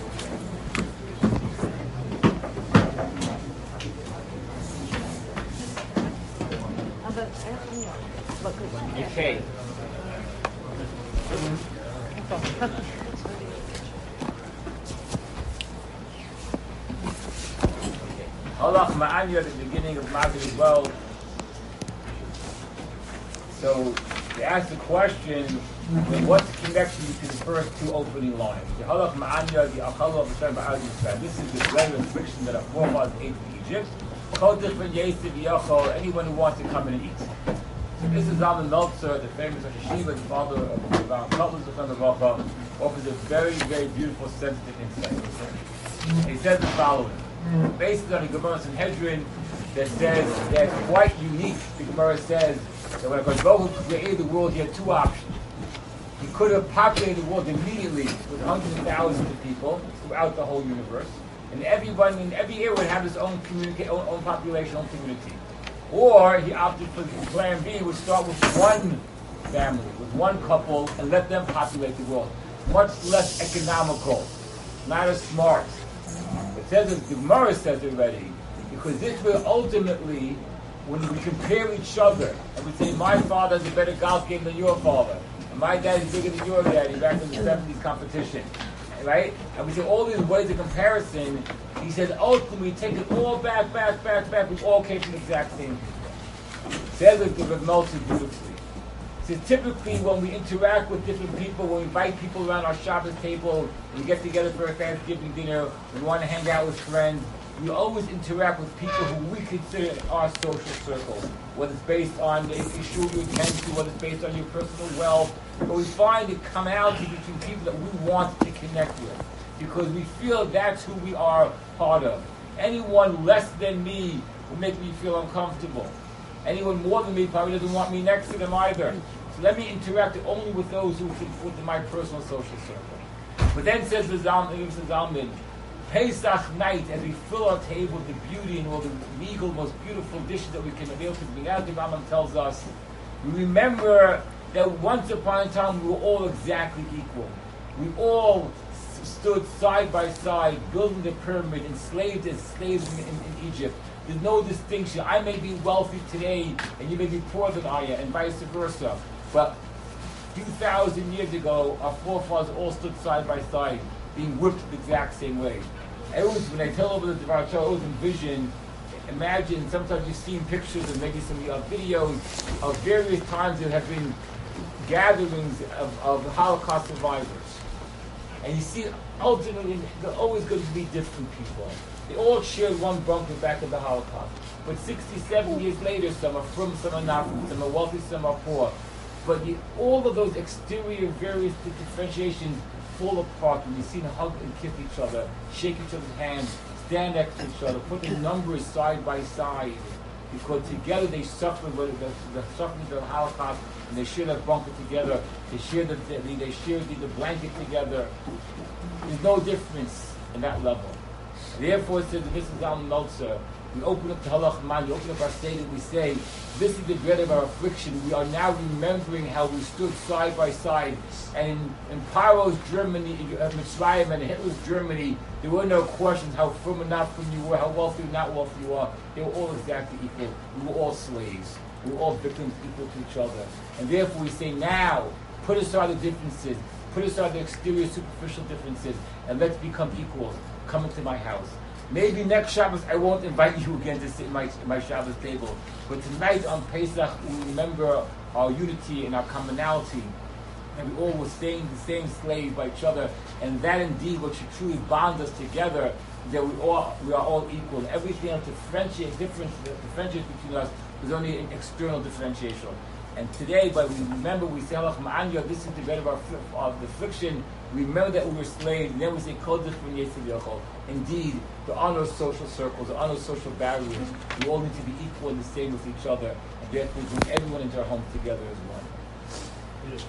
Okay. Halach Ma'anya at the beginning of Magid as well. So they asked the question, what's the connection between the first two opening lines? The Halach Ma'anya, the Achalu of Hashem Ba'al Yisrael. This is the slave affliction that our forefathers ate in Egypt. Anyone who wants to come and eat. So this is Zalman Meltzer, the famous Rosh Hashiva, the father of Rabban Kotler Zechron Levracha, offers a very, very beautiful, sensitive insight. He says the following. Based on the Gemara Sanhedrin that says that's quite unique. The Gemara says that when Hakadosh Baruch Hu created the world, he had two options. He could have populated the world immediately with hundreds of thousands of people throughout the whole universe, and everyone in every area would have his own own population, own community. Or he opted for plan B, would start with one family, with one couple, and let them populate the world. Much less economical, not as smart. It says, the Gemara says already, because this will ultimately, when we compare each other, and we say, my father has a better golf game than your father, and my dad is bigger than your daddy back in the 70s competition, right? And we say all these ways of comparison, he says, ultimately, we take it all back, we all came from the exact same thing. Says it the Meltzer beautifully. So typically when we interact with different people, when we invite people around our Shabbos table, we get together for a Thanksgiving dinner, we want to hang out with friends, we always interact with people who we consider our social circle, whether it's based on the issue you attend to, whether it's based on your personal wealth, but we find a commonality between people that we want to connect with, because we feel that's who we are part of. Anyone less than me will make me feel uncomfortable. Anyone more than me probably doesn't want me next to them either. So let me interact only with those who fit within my personal social circle. But then says the Zalman, Pesach night, as we fill our table with the beauty and all the regal, most beautiful dishes that we can be able to bring out, the Rambam tells us, we remember that once upon a time we were all exactly equal. We all stood side by side, building the pyramid, enslaved as slaves in Egypt. There's no distinction. I may be wealthy today, and you may be poorer than I am, and vice versa. But 2,000 years ago, our forefathers all stood side by side, being whipped the exact same way. I always, when I tell over the Devar Torah, I always envision, imagine, sometimes you've seen pictures and maybe some videos of various times there have been gatherings of Holocaust survivors. And you see, ultimately, they're always going to be different people. They all shared one bunker back of the Holocaust. But 67 years later, some are from, some are not from, some are wealthy, some are poor. But all of those exterior various differentiations fall apart when you see them hug and kiss each other, shake each other's hands, stand next to each other, put the numbers side by side. Because together they suffered the suffering of the Holocaust, and they shared a bunker together. They shared the blanket together. There's no difference in that level. Therefore, it says the Mrs. Zalman Meltzer, we open up the Halach Man, we open up our Seder, we say, this is the bread of our affliction. We are now remembering how we stood side by side. And in Paro's Germany, Mitzrayim, and Hitler's Germany, there were no questions how firm or not firm you were, how wealthy or not wealthy you are. They were all exactly equal. We were all slaves. We were all victims equal to each other. And therefore we say now, put aside the differences, put aside the exterior superficial differences, and let's become equals. Come into my house. Maybe next Shabbos I won't invite you again to sit in my Shabbos table. But tonight on Pesach we remember our unity and our commonality. And we all were staying the same slaves by each other. And that indeed what should truly bond us together, that we are all equal. And everything else differentiates between us is only an external differentiation. And today, but we remember, we say, Halach Ma'anya, this is the bread of the affliction. We remember that we were slaves, and then we say, Kol Difrin Yetziv Yochol. Indeed, there are no social circles, there are no social barriers. We all need to be equal and the same with each other, and therefore we bring everyone into our home together as one. Beautiful.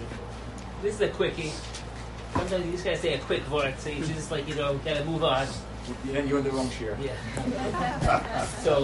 This is a quickie. Sometimes you just gotta say a quick word, so you just gotta move on. Then you're in the wrong chair. Yeah. So,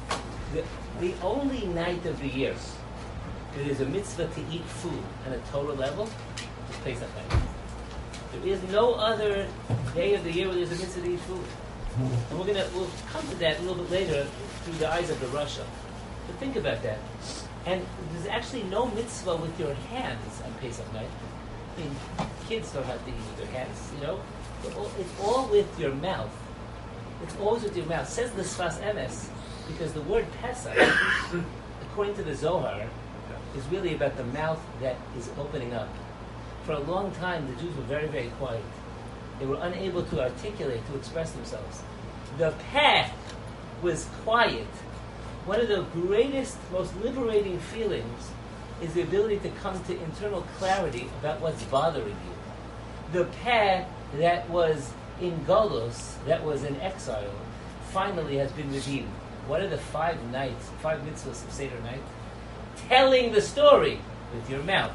the only night of the year that is a mitzvah to eat food on a Torah level is Pesach night. There is no other day of the year where there's a mitzvah to eat food. And we'll come to that a little bit later through the eyes of the Rasha. But think about that. And there's actually no mitzvah with your hands on Pesach night. I mean, kids don't have to eat with their hands, It's all with your mouth. It's always with your mouth. Says the Sfas Emes, because the word Pesach, according to the Zohar, is really about the mouth that is opening up. For a long time, the Jews were very, very quiet. They were unable to articulate, to express themselves. The peh was quiet. One of the greatest, most liberating feelings is the ability to come to internal clarity about what's bothering you. The peh that was in Golos, that was in exile, finally has been redeemed. What are the 5 mitzvahs of Seder night? Telling the story with your mouth.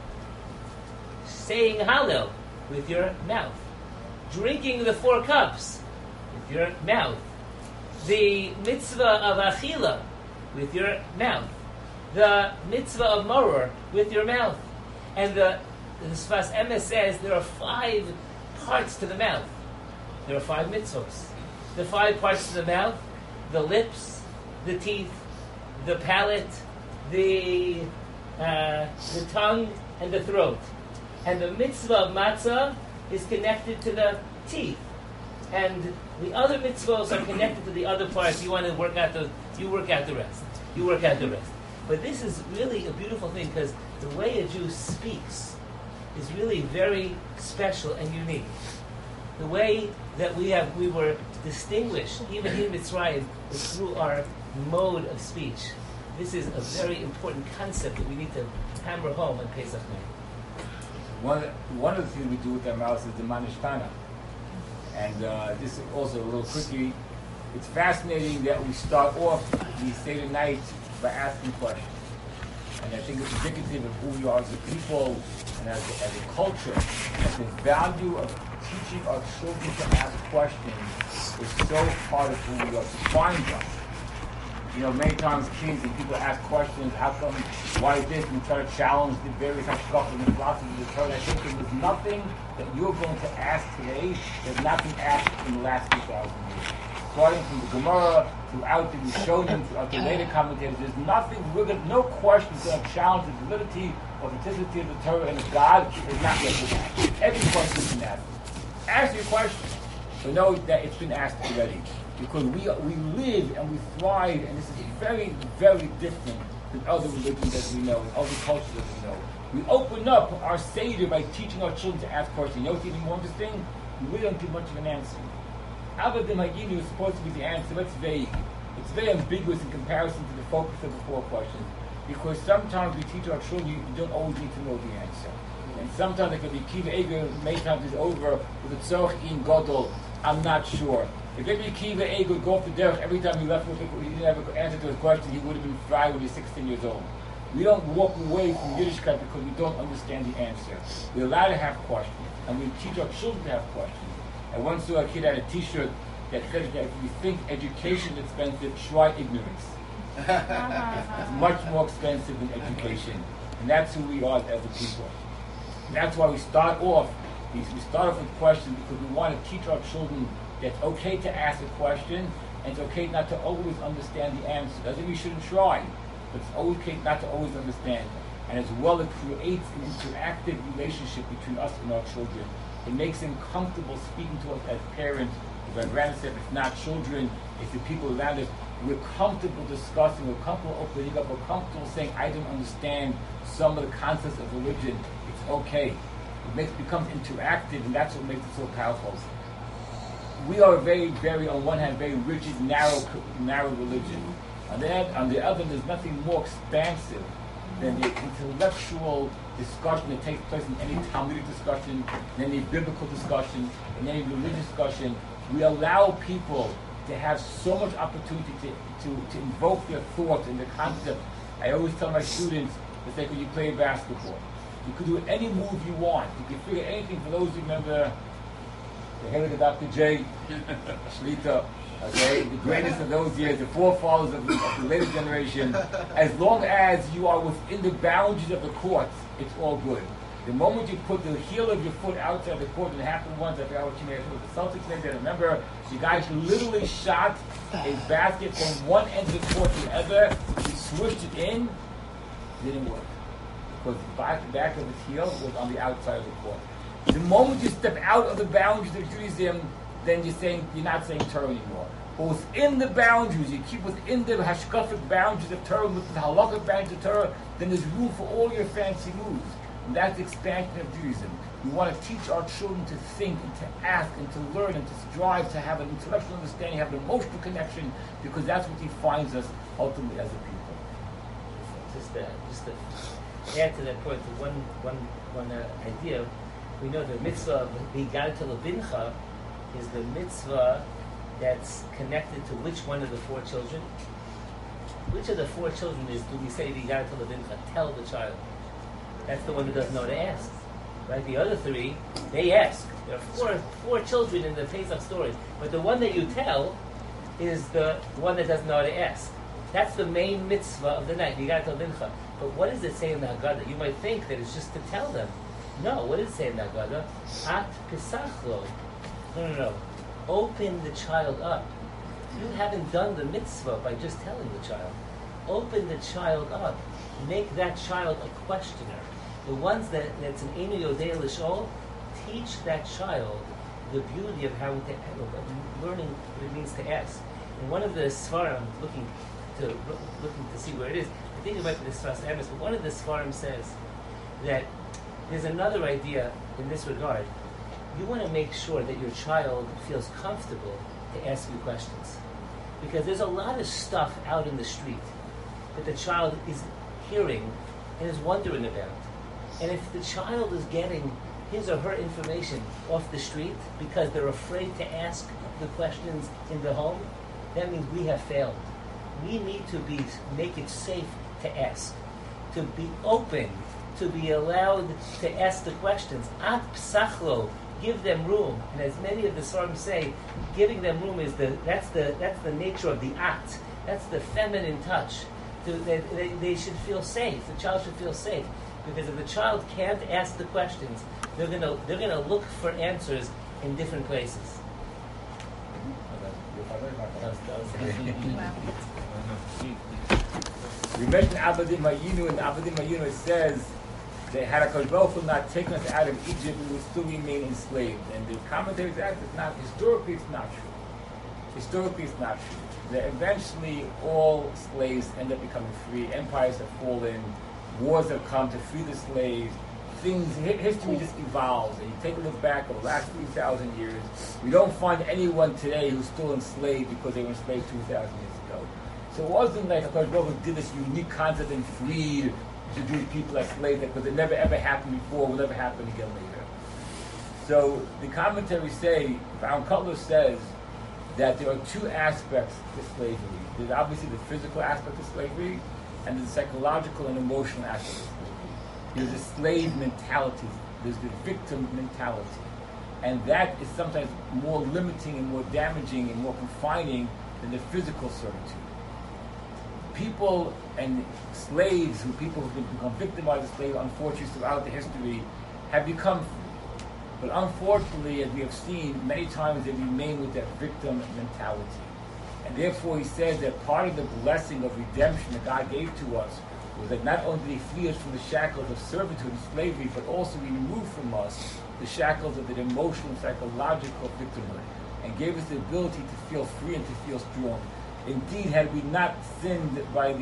Saying Hallel with your mouth. Drinking the 4 cups with your mouth. The mitzvah of Achila with your mouth. The mitzvah of Moror with your mouth. And the Sfas Emes says there are 5 parts to the mouth. There are 5 mitzvahs. The 5 parts to the mouth: the lips, the teeth, the palate, the tongue, and the throat. And the mitzvah of matzah is connected to the teeth. And the other mitzvahs are connected to the other parts. You want to work out you work out the rest. You work out the rest. But this is really a beautiful thing, because the way a Jew speaks is really very special and unique. The way that we were distinguished, even in Mitzrayim, is through our mode of speech. This is a very important concept that we need to hammer home on Pesach night. One of the things we do with our mouths is the Manishtana. And this is also a little quickie. It's fascinating that we start off the Seder night by asking questions. And I think it's indicative of who we are as a people and as a culture. And the value of teaching our children to ask questions is so part of who we are, defines us. You know, many times kids and people ask questions, how come, why this, and try to challenge the various hashkafas and philosophies of the Torah. I think there's nothing that you're going to ask today that has not been asked in the last 2,000 years. Starting from the Gemara, throughout the Rishonim, throughout the later commentators, there's nothing, no question is going to challenge the validity or authenticity of the Torah and of God has not yet been asked. Every question has been asked. Ask your question, but know that it's been asked already. Because we live and we thrive, and this is very, very different than other religions as we know, and other cultures as we know. We open up our Seder by teaching our children to ask questions. You know what's even more interesting? We really don't give much of an answer. Abba de Magini is supposed to be the answer, but it's vague. It's very ambiguous in comparison to the focus of the 4 questions. Because sometimes we teach our children, you don't always need to know the answer. And sometimes it could be Kiva Eger, many times it's over with a Tzorch in Godol. I'm not sure. If Rabbi Kiva Eger would go off the derech every time he left, he didn't have an answer to his question, he would have been fried when he was 16 years old. We don't walk away from Yiddishkeit because we don't understand the answer. We're allowed to have questions, and we teach our children to have questions. I once saw a kid had a T-shirt that said that if you think education is expensive, try ignorance. It's much more expensive than education, and that's who we are as a people. And that's why we start off with questions, because we want to teach our children that it's okay to ask a question, and it's okay not to always understand the answer. Doesn't mean we shouldn't try, but it's okay not to always understand. And as well, it creates an interactive relationship between us and our children. It makes them comfortable speaking to us as parents. As my grandma said, it's not children, it's the people around us. We're comfortable discussing, we're comfortable opening up, we're comfortable saying, I don't understand some of the concepts of religion. It's okay. It becomes interactive, and that's what makes it so powerful. We are very, very, on one hand, very rigid, narrow religion. On the other, there's nothing more expansive than the intellectual discussion that takes place in any Talmudic discussion, in any biblical discussion, in any religious discussion. We allow people to have so much opportunity to invoke their thoughts and their concept. I always tell my students, it's like when you play basketball. You could do any move you want. You can figure anything. For those who remember the head of Dr. J. Shlita, okay, the greatest of those years, the forefathers of the later generation. As long as you are within the boundaries of the court, it's all good. The moment you put the heel of your foot outside the court, and it happened once, I forgot what you made it with the Celtics made that. Remember, the guy literally shot a basket from one end of the court to the other. He swished it in, it didn't work. Because the back of his heel was on the outside of the court. The moment you step out of the boundaries of Judaism, then you're not saying Torah anymore. But within the boundaries, you keep within the hashkafic boundaries of Torah, with the halakhic boundaries of Torah, then there's room for all your fancy moves. And that's the expansion of Judaism. We want to teach our children to think and to ask and to learn and to strive to have an intellectual understanding, have an emotional connection, because that's what defines us ultimately as a people. Just to add to that point, one idea. We know the mitzvah of Higarat Lebincha is the mitzvah that's connected to which one of the 4 children? Which of the 4 children do we say Higarat Lebincha? Tell the child. That's the one who doesn't know to ask. Right? The other 3, they ask. There are four children in the Pesach story, but the one that you tell is the one that doesn't know how to ask. That's the main mitzvah of the night, Higarat Lebincha. But what does it say in the Haggadah? You might think that it's just to tell them. No, what does it say in the Haggadah? At Pesachlo. No. Open the child up. You haven't done the mitzvah by just telling the child. Open the child up. Make that child a questioner. The ones that's an Eino Yodei L'Shol, teach that child the beauty of learning what it means to ask. And one of the Sfarim, looking to see where it is, I think it might be the Sfas Emes, but one of the Sfarim says that there's another idea in this regard. You want to make sure that your child feels comfortable to ask you questions. Because there's a lot of stuff out in the street that the child is hearing and is wondering about. And if the child is getting his or her information off the street because they're afraid to ask the questions in the home, that means we have failed. We need to make it safe to ask. to be open, to be allowed to ask the questions. At psachlo, give them room. And as many of the Svarim say, giving them room is that's the nature of the act. That's the feminine touch. They should feel safe. The child should feel safe, because if the child can't ask the questions, they're gonna look for answers in different places. We mentioned Abadim Hayinu, and Abadim Hayinu says that had HaKadosh Baruch Hu not taken us out of Egypt, we would still remain enslaved. And the commentaries act it's not historically it's not true. Historically it's not true. That eventually all slaves end up becoming free. Empires have fallen, wars have come to free the slaves. History just evolves, and you take a look back over the last 3,000 years, we don't find anyone today who's still enslaved because they were enslaved 2,000 years ago. So it wasn't like HaKadosh Baruch Hu did this unique concept and freed the Jewish people as slaves, because it never ever happened before, will never happen again later. So the commentaries say, Baron Kotler says, that there are two aspects to slavery. There's obviously the physical aspect of slavery, and there's the psychological and emotional aspect of slavery. There's a slave mentality, there's the victim mentality. And that is sometimes more limiting and more damaging and more confining than the physical servitude. People and slaves, people who've become victimized as slaves, unfortunately, throughout the history, have become free. But unfortunately, as we have seen, many times they remain with that victim mentality. And therefore, he says that part of the blessing of redemption that God gave to us was that not only did he free us from the shackles of servitude and slavery, but also he removed from us the shackles of the emotional and psychological victimhood, and gave us the ability to feel free and to feel strong. Indeed, had we not sinned, that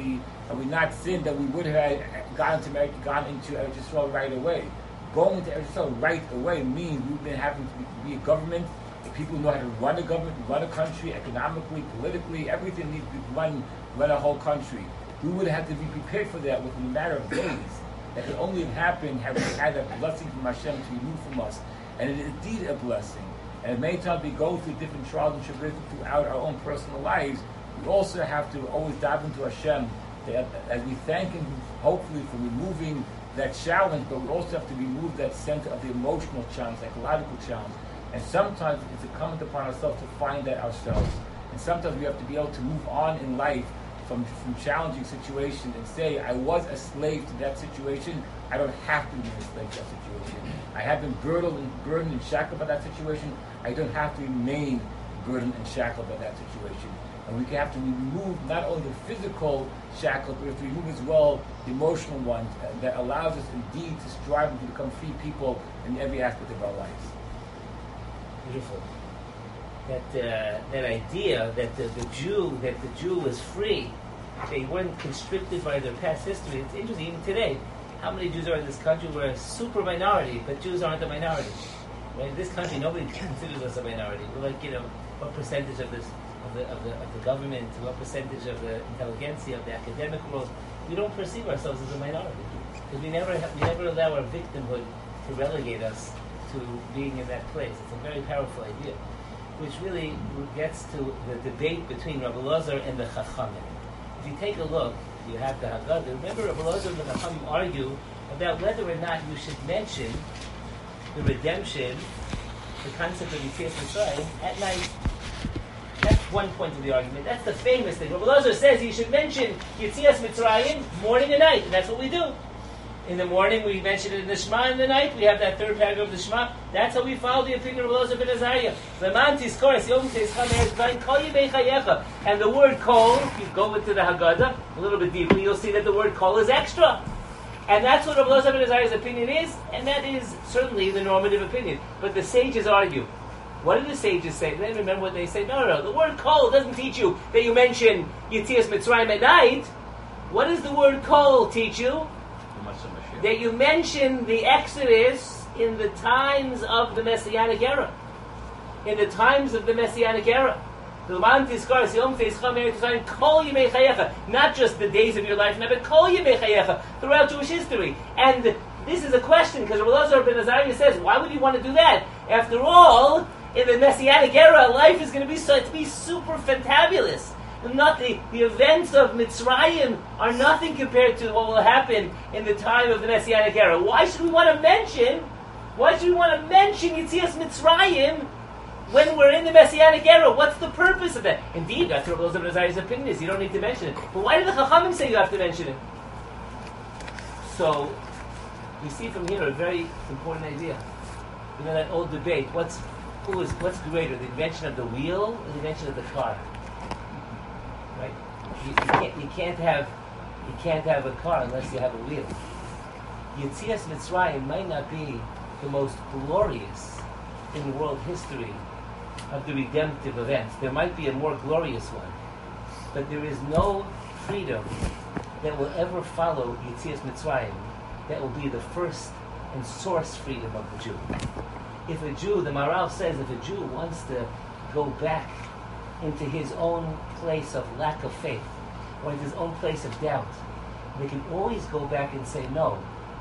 we would have gone into Eretz Yisrael right away. Going into Eretz Yisrael right away means we've been having to be a government. The people who know how to run a government, run a country, economically, politically, everything needs to run a whole country. We would have had to be prepared for that within a matter of days. That could only have happened had we had a blessing from Hashem to remove from us. And it is indeed a blessing. And many times we go through different trials and tribulations throughout our own personal lives. We also have to always dive into Hashem as we thank Him, hopefully, for removing that challenge, but we also have to remove that center of the emotional challenge, psychological challenge. And sometimes it's incumbent upon ourselves to find that ourselves. And sometimes we have to be able to move on in life from challenging situations and say, I was a slave to that situation, I don't have to be a slave to that situation. I have been burdened and shackled by that situation, I don't have to remain burdened and shackled by that situation. And we have to remove not only the physical shackles, but we have to remove as well the emotional ones that allows us indeed to strive to become free people in every aspect of our lives. Beautiful. That idea that the Jew was free, they weren't constricted by their past history. It's interesting, even today, how many Jews are in this country? We're a super minority, but Jews aren't a minority. Right? In this country, nobody considers us a minority. We're like, what percentage of the government, what percentage of the intelligentsia, of the academic world? We don't perceive ourselves as a minority because we never allow our victimhood to relegate us to being in that place. It's a very powerful idea, which really gets to the debate between Rabbi Elazar and the Chachamim. If you take a look, you have the Haggadah. Remember, Rabbi Elazar and the Chachamim argue about whether or not you should mention the redemption, the concept of Yetzias Mitzrayim, at night. That's one point of the argument. That's the famous thing. Rabbi Elazar says you should mention Yetzias Mitzrayim morning and night, and that's what we do. In the morning, we mention it in the Shema. In the night, we have that third paragraph of the Shema. That's how we follow the opinion of Elazar ben Azariah. And the word kol, if you go into the Haggadah a little bit deeply, you'll see that the word kol is extra. And that's what Elazar ben Azariah's opinion is, and that is certainly the normative opinion. But the sages argue. What do the sages say? They remember what they say. No. The word kol doesn't teach you that you mention Yetzias Mitzrayim at night. What does the word kol teach you? That you mention the Exodus in the times of the Messianic era. In the times of the Messianic era. Not just the days of your life, but kol yemei chayecha, throughout Jewish history. And this is a question, because Elazar ben Azariah says, why would you want to do that? After all, in the Messianic era, life is going to be super fantabulous. Nothing. The events of Mitzrayim are nothing compared to what will happen in the time of the Messianic era. Why should we want to mention Yetzias Mitzrayim when we're in the Messianic era? What's the purpose of that? Indeed, that's what Eliezer ben Azariah's opinion is. You don't need to mention it. But why did the Chachamim say you have to mention it? So, we see from here a very important idea. You know that old debate, what's greater, the invention of the wheel or the invention of the car? Right? You can't have a car unless you have a wheel. Yetzias Mitzrayim might not be the most glorious in world history of the redemptive events. There might be a more glorious one, but there is no freedom that will ever follow Yetzias Mitzrayim that will be the first and source freedom of the Jew. If a Jew, the Maharal says, if a Jew wants to go back into his own place of lack of faith, or into his own place of doubt, they can always go back and say, no,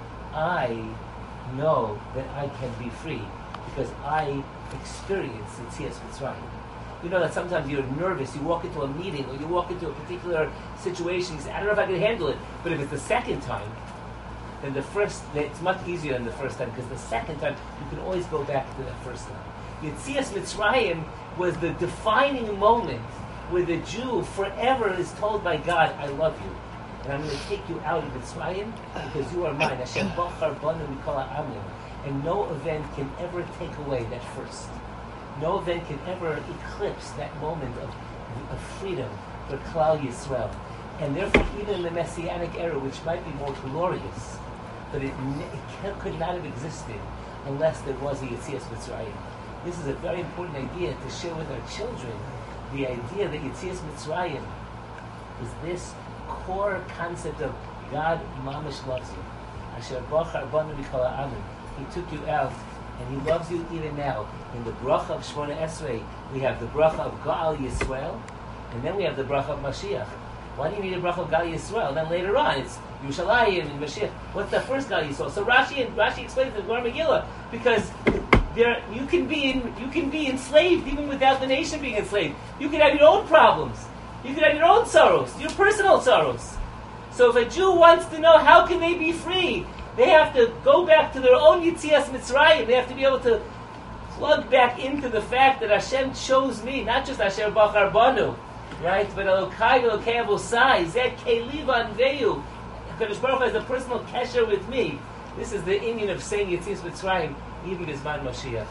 I know that I can be free because I experienced Yetzias Mitzrayim. You know that sometimes you're nervous, you walk into a meeting or you walk into a particular situation, you say, I don't know if I can handle it. But if it's the second time, then it's much easier than the first time, because the second time you can always go back to that first time. Yetzias Mitzrayim was the defining moment where the Jew forever is told by God, I love you, and I'm going to take you out of Mitzrayim because you are mine. Hashem bachar banu mikol ha'amim. And no event can ever take away that first. No event can ever eclipse that moment of freedom for Klal Yisrael. And therefore, even in the Messianic era, which might be more glorious, but it could not have existed unless there was a Yetzias Mitzrayim. This is a very important idea to share with our children, the idea that Yetzias Mitzrayim is this core concept of God mamish loves you. Asher bachar banu mikol ha'amim. He took you out, and He loves you even now. In the bracha of Shmona Esrei, we have the bracha of Gaal Yisrael, and then we have the bracha of Mashiach. Why do you need a bracha of Gaal Yisrael? Then later on, it's Yerushalayim and Mashiach. What's the first Gaal Yisrael? So Rashi explains the Gemara Megillah, because you can be enslaved even without the nation being enslaved. You can have your own problems. You can have your own sorrows, your personal sorrows. So if a Jew wants to know how can they be free, they have to go back to their own Yetzias Mitzrayim. They have to be able to plug back into the fact that Hashem chose me, not just Asher Bachar Banu, right? But Elokai Elokei Avosai, Zeh Keli V'Anveyu. HaKadosh Baruch Hu has a personal kesher with me. This is the Indian of saying Yetzias Mitzrayim, even Bizman Mashiach.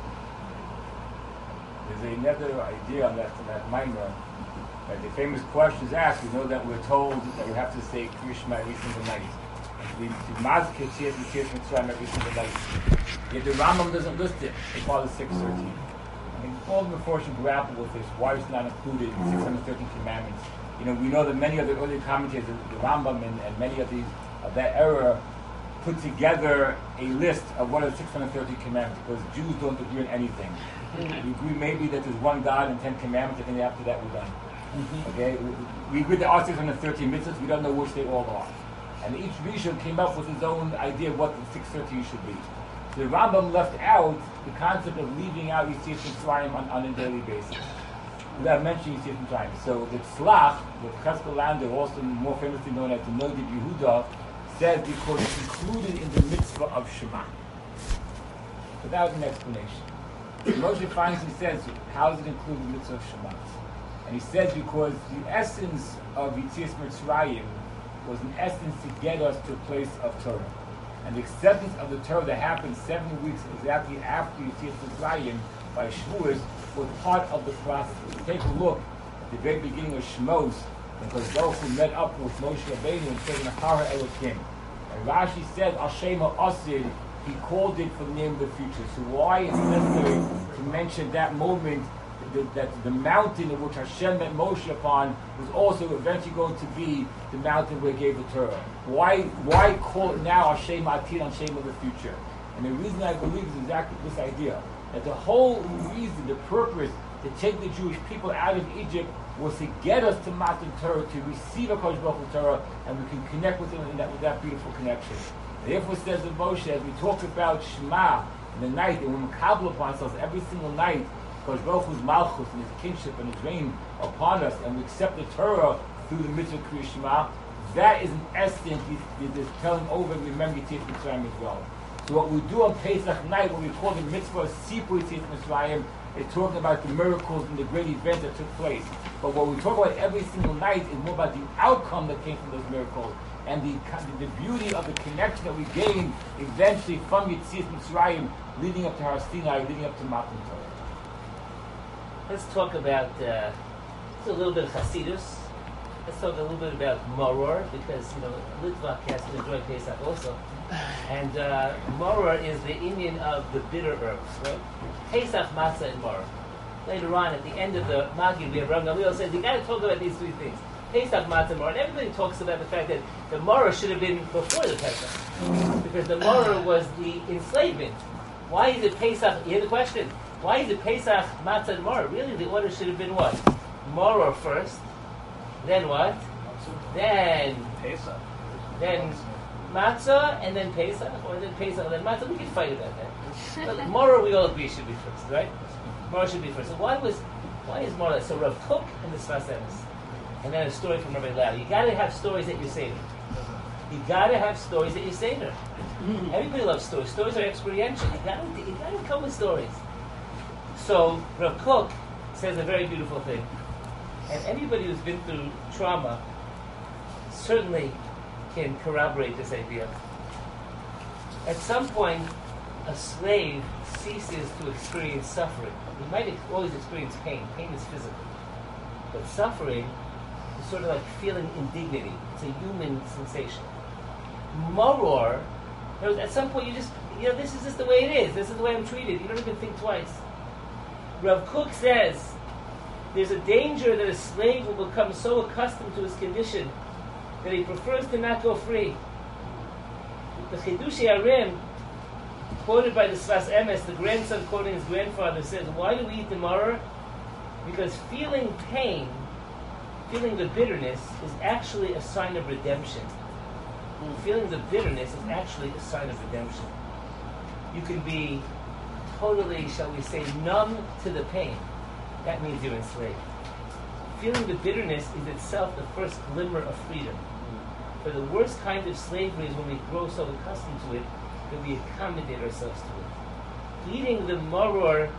There's another idea on that Maimon. That the famous question is asked. We know that we're told that we have to say Kriya Shema every single night. We mazke Yetzias Mitzrayim every single night. Yet the Rambam doesn't list it. They call it 613. I mean, all the Meforshim grapple with this. Why is it not included in 613 commandments? You know, we know that many of the early commentators, the Rambam and many of these of that era, put together a list of what are the 613 commandments, because Jews don't agree on anything. We agree maybe that there's one God and 10 commandments, and then after that we're done. Okay, we agree there are 613 mitzvahs. We don't know which they all are. And each Rishon came up with his own idea of what the 613 should be. The Rambam left out the concept of leaving out Yetzias Mitzrayim on a daily basis, without mentioning Yetzias Mitzrayim. So the Tzlach, the Cheskel Lander, also more famously known as the Noda Yehuda, says because it's included in the mitzvah of Shema, without an explanation. Moshe Feinstein says, how is it included in the mitzvah of Shema? And he says because the essence of Yetzias Mitzrayim was in essence to get us to a place of Torah. And the acceptance of the Torah that happened 70 weeks exactly after Yetzias Mitzrayim by Shavuos was part of the process. If you take a look at the very beginning of Shmos, because Baruch Hu met up with Moshe Rabbeinu and said, Nahara Elokim. And Rashi said, Ashema Asid, he called it for the name of the future. So why is it necessary to mention that moment, that the mountain of which Hashem met Moshe upon was also eventually going to be the mountain where he gave the Torah? Why call it now Hashem Atid, Hashem of the future? And the reason I believe is exactly this idea, that the whole reason, the purpose to take the Jewish people out of Egypt was to get us to Matan Torah, to receive a Kodesh Baruch Hu Torah, and we can connect with him with that beautiful connection. And therefore says the Moshe, as we talk about Shema in the night, and we makabel upon ourselves every single night, because Baruch Hu's Malchus and His kingship and His reign upon us, and we accept the Torah through the mitzvah Kriya Shema, that is in essence is telling over and remember Yetzias Mitzrayim as well. So what we do on Pesach night, what we call the mitzvah Sipur Yetzias Mitzrayim, is talking about the miracles and the great events that took place. But what we talk about every single night is more about the outcome that came from those miracles and the beauty of the connection that we gained eventually from Yetzias Mitzrayim, leading up to Har Sinai, leading up to Matan Torah. Let's talk about a little bit of Hasidus. Let's talk a little bit about Maror, because Litvak has to enjoy Pesach also. And Maror is the Indian of the bitter herbs, right? Pesach, Matzah, and Maror. Later on, at the end of the Magid, we have Rav Gamliel says, you got to talk about these three things. Pesach, Matzah, and Maror. And everybody talks about the fact that the Maror should have been before the Pesach. Because the Maror was the enslavement. Why is it Pesach? You hear the question. Why is it Pesach, Matzah, and Maror? Really, the order should have been what? Maror first. Then what? Then Pesach. Then matzah and then Pesach, or then Pesach and then matzah. We can fight about that. But Maror, we all agree should be first, right? Maror should be first. So why is Maror? So Rav Kook and the Sfas Emes, and then a story from Rabbi Lau. You got to have stories that you savor. You got to have stories that you savor. Everybody loves stories. Stories are experiential. You got to come with stories. So Rav Kook says a very beautiful thing. And anybody who's been through trauma certainly can corroborate this idea. At some point, a slave ceases to experience suffering. He might always experience pain. Pain is physical. But suffering is sort of like feeling indignity. It's a human sensation. Maror, at some point you just, this is just the way it is. This is the way I'm treated. You don't even think twice. Rav Kook says, there's a danger that a slave will become so accustomed to his condition that he prefers to not go free. The Chidushei Harim, quoted by the Sfas Emes, the grandson quoting his grandfather, says, why do we eat the maror? Because feeling pain, feeling the bitterness, is actually a sign of redemption. Feeling the bitterness is actually a sign of redemption. You can be totally, shall we say, numb to the pain. That means you're enslaved. Feeling the bitterness is itself the first glimmer of freedom. But the worst kind of slavery is when we grow so accustomed to it that we accommodate ourselves to it. Eating the maror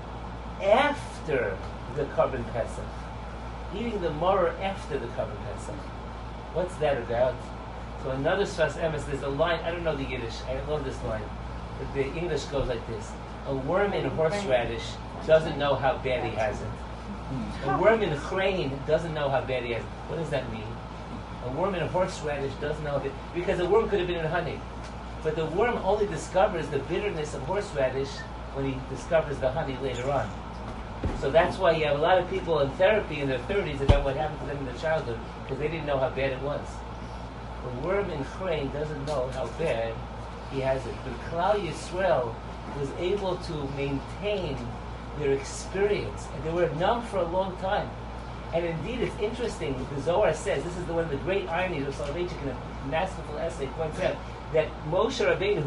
after the Korban Pesach. Eating the maror after the Korban Pesach. What's that about? So another Sfas Emes, there's a line, I don't know the Yiddish, I love this line, but the English goes like this. A worm in horseradish doesn't know how bad he has it. A worm in grain doesn't know how bad he has it. What does that mean? A worm in a horseradish doesn't know it, because a worm could have been in honey. But the worm only discovers the bitterness of horseradish when he discovers the honey later on. So that's why you have a lot of people in therapy in their 30s about what happened to them in their childhood, because they didn't know how bad it was. A worm in grain doesn't know how bad he has it. But Klal Yisrael was able to maintain their experience, and they were numb for a long time. And indeed, it's interesting. The Zohar says, this is one of the great ironies of Soloveitchik in a masterful essay, points out that Moshe Rabbeinu,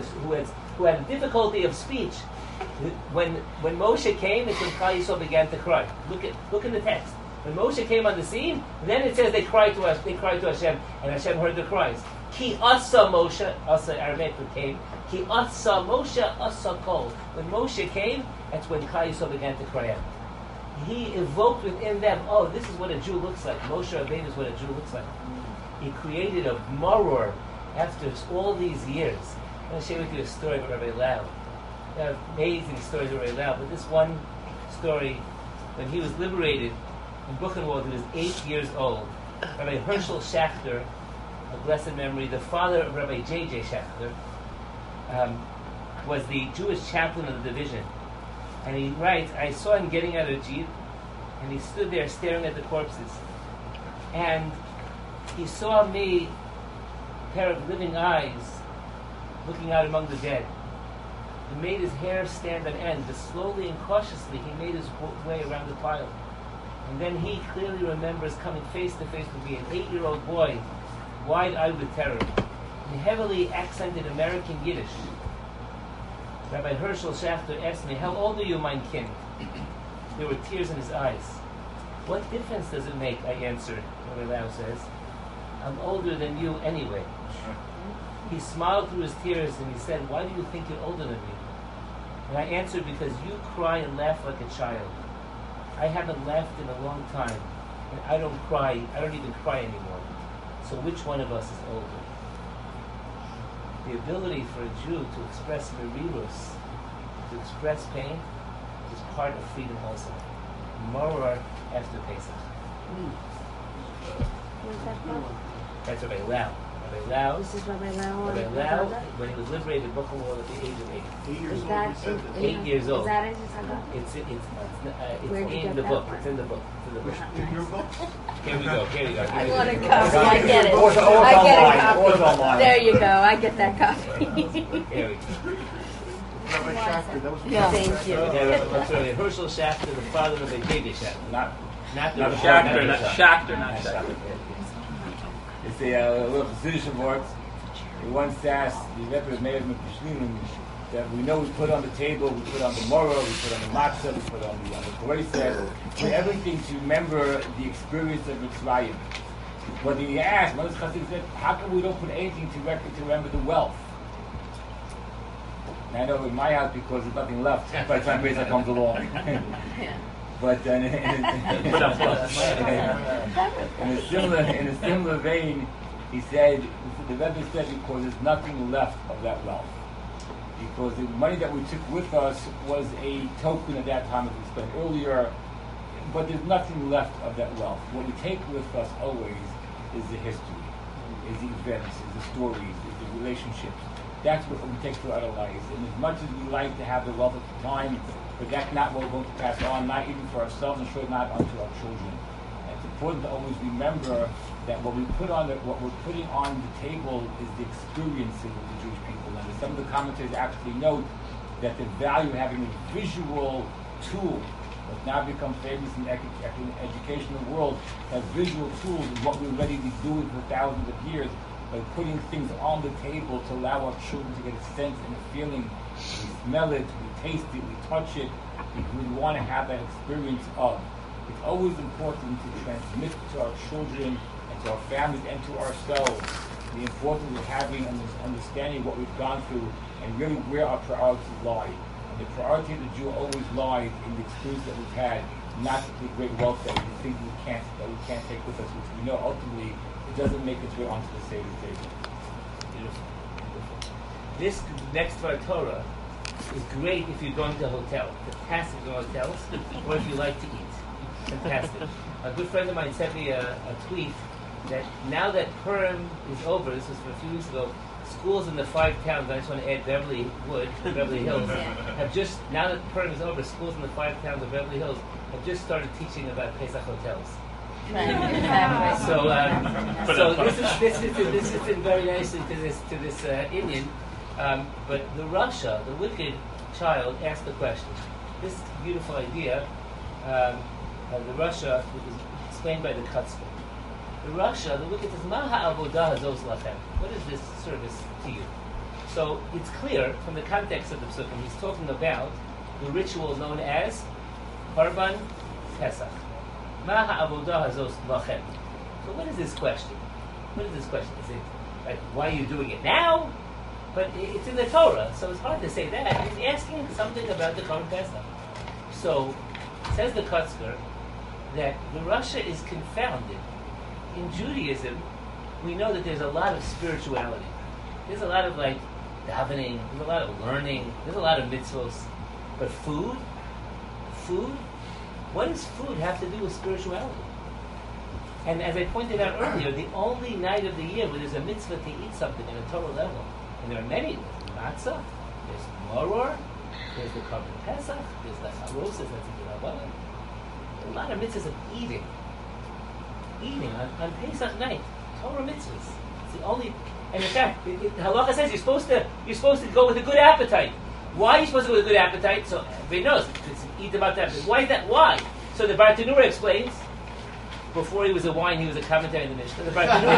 who had a difficulty of speech, when Moshe came, it's when Klal Yisrael began to cry. Look in the text. When Moshe came on the scene, then it says they cried to Hashem, and Hashem heard their cries. Ki asa Moshe, asa Aramaic came. Ki asa Moshe, asa kol. When Moshe came, that's when Klal Yisrael began to cry out. He evoked within them, oh, this is what a Jew looks like. Moshe Rabbeinu is what a Jew looks like. He created a maror after all these years. I'm going to share with you a story about Rabbi Lau. There are amazing stories of Rabbi Lau, but this one story, when he was liberated in Buchenwald, he was 8 years old. Rabbi Herschel Schachter, of blessed memory, the father of Rabbi J.J. Schachter, was the Jewish chaplain of the division. And he writes, I saw him getting out of a jeep, and he stood there staring at the corpses. And he saw me, a pair of living eyes, looking out among the dead. He made his hair stand on end, but slowly and cautiously he made his way around the pile. And then he clearly remembers coming face to face with me, an 8-year-old boy, wide-eyed with terror, in heavily accented American Yiddish. Rabbi Herschel Schachter asked me, how old are you, mein Kind? There were tears in his eyes. What difference does it make, I answered, Rabbi Lau says. I'm older than you anyway. He smiled through his tears and he said, why do you think you're older than me? And I answered, because you cry and laugh like a child. I haven't laughed in a long time, and I don't even cry anymore. So which one of us is older? The ability for a Jew to express merirus, to express pain, is part of freedom also. More after Pesach. That's Rabbi Lau. Rabbi Lau. This is Rabbi Lau. Rabbi Lau, when he was liberated, Bukhara at the age of 8. Is that 8 years old. Is that in Saga? It's Where'd you in get the that book. from? It's in the book. It's in the book. Your book? Here we go. I want a copy. I get it. Or it's I get online. a Or it's copy. online. There you go. I get that copy. Here we go. Rabbi Schachter, that was Thank you. Let's say Herschel Schachter, the father of Xavier Schachter. Not the Schachter, not Schachter. Schachter. It's a little position words. He once asked the Rebbe of Meir Mepishlim that we know we put on the table, we put on the morah, we put on the matzah, we put on the koreset, for everything to remember the experience of Mitzrayim. But he asked, one of the Chassidim said, how come we don't put anything to remember the wealth? And I know in my house because there's nothing left by the time Pesach comes along. But in a similar vein, he said, the Rebbe said, because there's nothing left of that wealth. Because the money that we took with us was a token at that time, as we explained earlier, but there's nothing left of that wealth. What we take with us always is the history, is the events, is the stories, is the relationships. That's what we take throughout our lives. And as much as we like to have the wealth at the time, but that's not what we're going to pass on, not even for ourselves, and sure not onto our children. And it's important to always remember that what we're putting on the table is the experiences of the Jewish people. And some of the commentators actually note that the value of having a visual tool that's now become famous in the educational world, as visual tools is what we're already doing for thousands of years, by putting things on the table to allow our children to get a sense and a feeling. We smell it, we taste it, we touch it, because we want to have that experience of. It's always important to transmit to our children and to our families and to ourselves the importance of having and understanding what we've gone through and really where our priorities lie. And the priority of the Jew always lies in the experience that we've had, not the great wealth that we think we can't take with us, which we know ultimately it doesn't make its way onto the Seder table. Beautiful. This next to our Torah is great if you're going to a hotel. Fantastic to hotels, or if you like to eat. Fantastic. A good friend of mine sent me a tweet that now that Purim is over, this was a few weeks ago, schools in the 5 towns, I just want to add Beverly Wood, Beverly Hills, have just, now that Purim is over, schools in the 5 towns of Beverly Hills have just started teaching about Pesach hotels. So this is very nicely to this Indian, but the Russia, the wicked child, asked the question. This beautiful idea, the Russia, which is explained by the Kutzker. The Russia, the wicked says, "Ma ha'avodah hazos lachem." What is this service to you? So it's clear from the context of the psukim, he's talking about the ritual known as Korban Pesach. Ma ha'avodah hazos lachem. So what is this question? What is this question? Is it like, why are you doing it now? But it's in the Torah, so it's hard to say that. He's asking something about the Korban Pesach. So says the Kutzker that the Russia is confounded. In Judaism, we know that there's a lot of spirituality. There's a lot of davening, there's a lot of learning, there's a lot of mitzvos. But food, what does food have to do with spirituality? And as I pointed out earlier, the only night of the year where there's a mitzvah to eat something at a Torah level, and there are many, there's matzah, there's maror, there's the Korban Pesach, there's the harosas, that's a Rabbanan. A lot of mitzvahs of eating on Pesach night, Torah mitzvahs. It's the only, and in fact, Halacha says you're supposed to go with a good appetite. Why are you supposed to go with a good appetite? So everybody knows it's eat about that. Why is that? Why? So the Bartanura explains. Before he was a wine, he was a commentary in the Mishnah. The Bartanura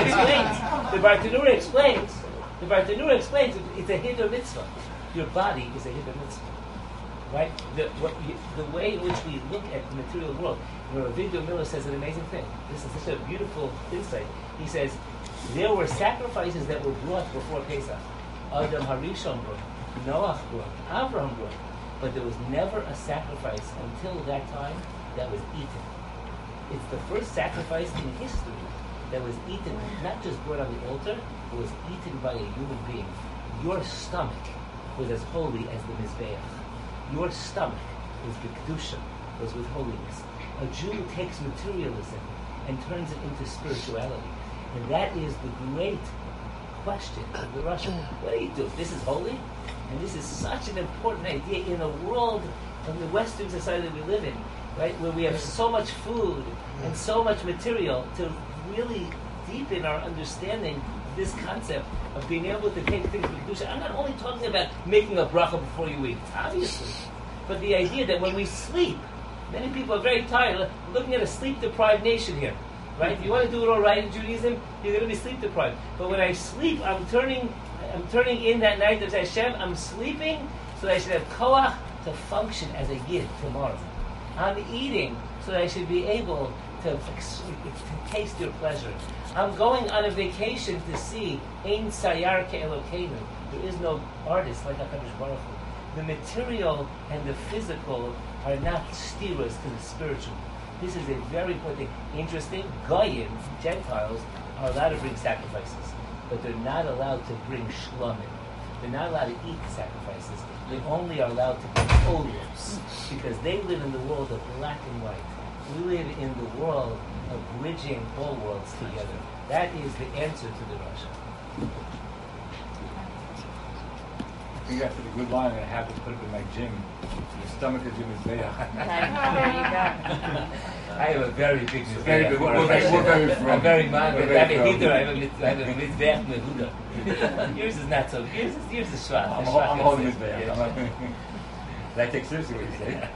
explains. It's a hiddur mitzvah. Your body is a hiddur mitzvah. right? The way in which we look at the material world. Victor Miller says an amazing thing. This is such a beautiful insight. He says, there were sacrifices that were brought before Pesach. Adam Harishon brought, Noach brought, Abraham brought. But there was never a sacrifice until that time that was eaten. It's the first sacrifice in history that was eaten, not just brought on the altar, it was eaten by a human being. Your stomach was as holy as the Mizbeach. Your stomach was the Kedusha, was with holiness. A Jew takes materialism and turns it into spirituality. And that is the great question of the Russian. What do you do? This is holy? And this is such an important idea in a world, in the Western society that we live in, right, where we have so much food and so much material, to really deepen our understanding of this concept of being able to take things with Kedusha. I'm not only talking about making a bracha before you eat, obviously, but the idea that when we sleep, many people are very tired, looking at a sleep-deprived nation here, right? If you want to do it all right in Judaism, you're going to be sleep-deprived. But when I sleep, I'm turning in that night to Hashem, I'm sleeping so that I should have koach to function as a yid tomorrow. I'm eating so that I should be able to taste your pleasure. I'm going on a vacation to see Ein Sayar Ke'elokeinu. There is no artist like HaKadosh Baruch Hu. The material and the physical are not steerers to the spiritual. This is a very important thing. Interesting, Goyim, Gentiles, are allowed to bring sacrifices, but they're not allowed to bring shlomim. They're not allowed to eat sacrifices. They only are allowed to bring olives, because they live in the world of black and white. We live in the world of bridging all worlds together. That is the answer to the Russia. I think that's a good line. I'm going to have to put it in my gym. Your stomach is in his There you go. I have a very big mizbeach. Very good. We're very I'm very mad. I have a from. heater. I have a mizbeach mehuda. Yours is not so. Yours is shvat. I'm holding his back. That takes seriously what you say.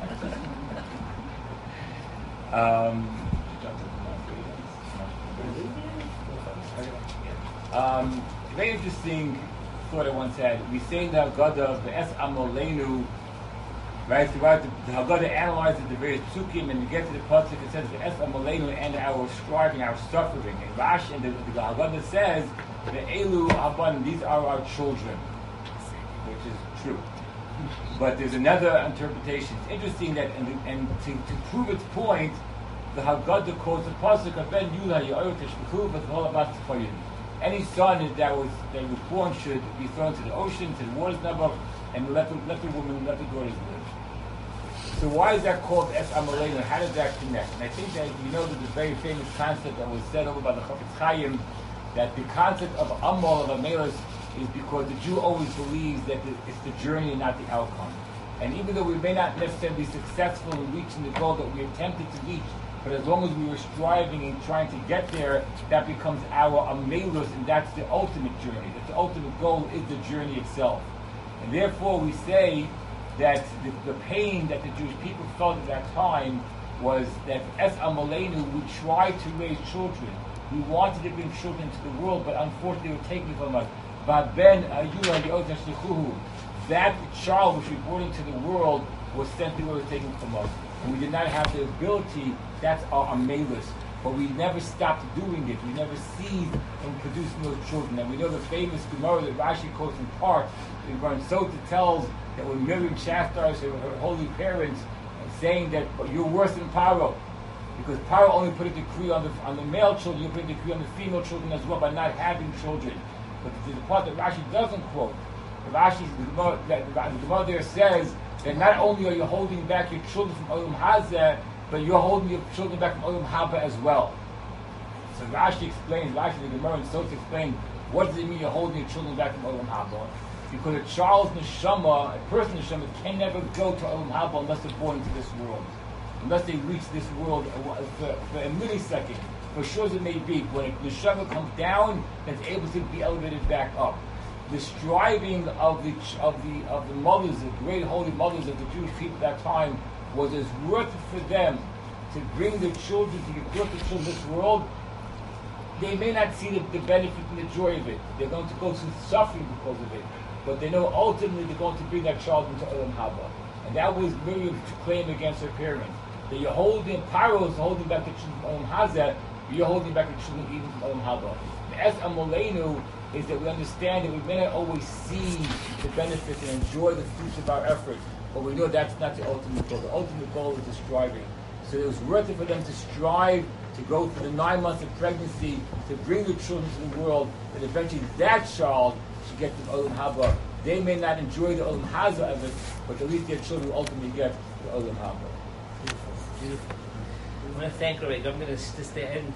Very interesting thought I once had. We say in the Haggadah, the Es Amolenu, right? The Haggadah analyzes the various psukim, and you get to the pasuk, it says the Es Amolenu, and our striving, our suffering. And Rashi and the Haggadah says the Elu Haban, these are our children, which is true. But there's another interpretation. It's interesting that, and to prove its point, the Haggadah quotes the pasuk of Ben Yulah Yo'er Teshbechu V'Tchol Abat Tzfoyin. Any son that was born should be thrown to the ocean, to the waters above, and let the woman, let the daughters live. So why is that called Es Amalenu? How does that connect? And I think that you know there's a very famous concept that was said over by the Chafetz Chaim, that the concept of Amal, of Amelis, is because the Jew always believes that it's the journey and not the outcome. And even though we may not necessarily be successful in reaching the goal that we attempted to reach, but as long as we were striving and trying to get there, that becomes our amelus, and that's the ultimate journey. That the ultimate goal is the journey itself. And therefore we say that the pain that the Jewish people felt at that time was that Es Amalenu, we tried to raise children. We wanted to bring children into the world, but unfortunately they were taken from us. That child which we brought into the world was simply what was taken from us. And we did not have the ability, that's our amelus. But we never stopped doing it. We never ceased from producing those children. And we know the famous Gemara that Rashi quotes in part, where Sota tells that when Miriam chastised her holy parents, saying that you're worse than Paro, because Paro only put a decree on the male children, you put a decree on the female children as well by not having children. But the part that Rashi doesn't quote, the Gemara there says that not only are you holding back your children from Olam Hazeh, but you're holding your children back from Olam Haba as well. So Rashi explains, the Gemara and Sota explain, what does it mean you're holding your children back from Olam Haba? Because a child's neshama, a person's neshama, can never go to Olam Haba unless they're born into this world. Unless they reach this world for a millisecond. For sure as it may be, when the neshama comes down, it's able to be elevated back up. The striving of the mothers, the great holy mothers of the Jewish people at that time, was as worth it for them to bring their children, to give birth to children in this world. They may not see the benefit and the joy of it. They're going to go through suffering because of it. But they know ultimately they're going to bring that child into Olam Haba. And that was Miriam's claim against her parents. That you're holding, Paro is holding back the children from Olam Hazeh, you're holding back the children even from Olam Haba. As Amolenu is that we understand that we may not always see the benefits and enjoy the fruits of our effort, but we know that's not the ultimate goal. The ultimate goal is the striving. So it was worth it for them to strive, to go through the 9 months of pregnancy, to bring the children to the world, and eventually that child should get to the Olam Haba. They may not enjoy the Olam Hazeh of it, but at least their children will ultimately get the Olam Haba. Beautiful, beautiful. I want to thank Rick. I'm going to just end.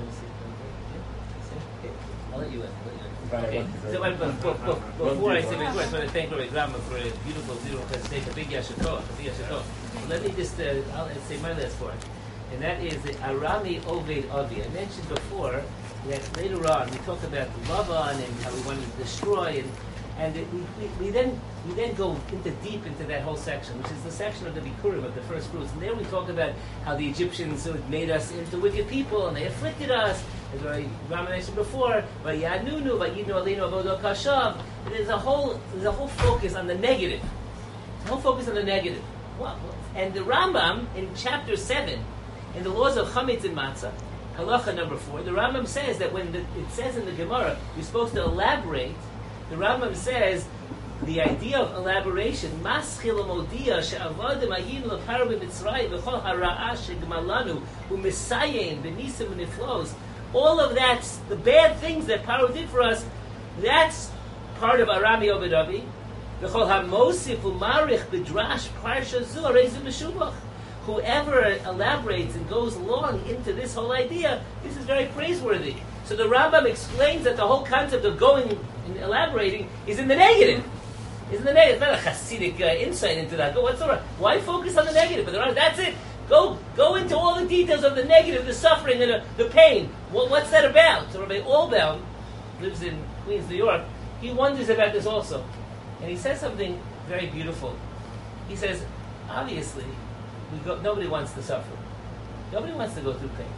I'll let you in. Okay. So before I say my words, I want to thank Rick Rama for a beautiful presentation. A big yashatoch. Let me just I'll say my last part, and that is the Arami Oved Avi. I mentioned before that later on we talked about Lavan and how we wanted to destroy and we then go deep into that whole section, which is the section of the Bikurim, of the first fruits. And there we talk about how the Egyptians made us into wicked people, and they afflicted us, as Rama mentioned before, Vayadnunu, Vayidnu Aleinu Avodah Kashav. There's a whole focus on the negative. The whole focus on the negative. And the Rambam, in chapter 7, in the laws of Chametz and Matzah, halacha number 4, the Rambam says that when it says in the Gemara, you're supposed to elaborate. The Rambam says the idea of elaboration, maschil modia she'avadim ayin l'paro b'Mitzrayim v'chol hara'a she'gmalanu u'misayin b'nisim u'niflos. All of that's the bad things that Paro did for us. That's part of Arami Oved Avi. V'chol hamosif u'marich b'drash parsha zu arezu b'shubach. Whoever elaborates and goes along into this whole idea, this is very praiseworthy. So the Rambam explains that the whole concept of going and elaborating is in the negative. It's not a Hasidic insight into that. Why focus on the negative? But that's it. Go into all the details of the negative, the suffering, and the pain. What's that about? So Rabbi Albaum lives in Queens, New York. He wonders about this also. And he says something very beautiful. He says, obviously, nobody wants to suffer. Nobody wants to go through pain.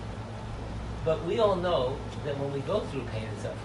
But we all know that when we go through pain and suffering,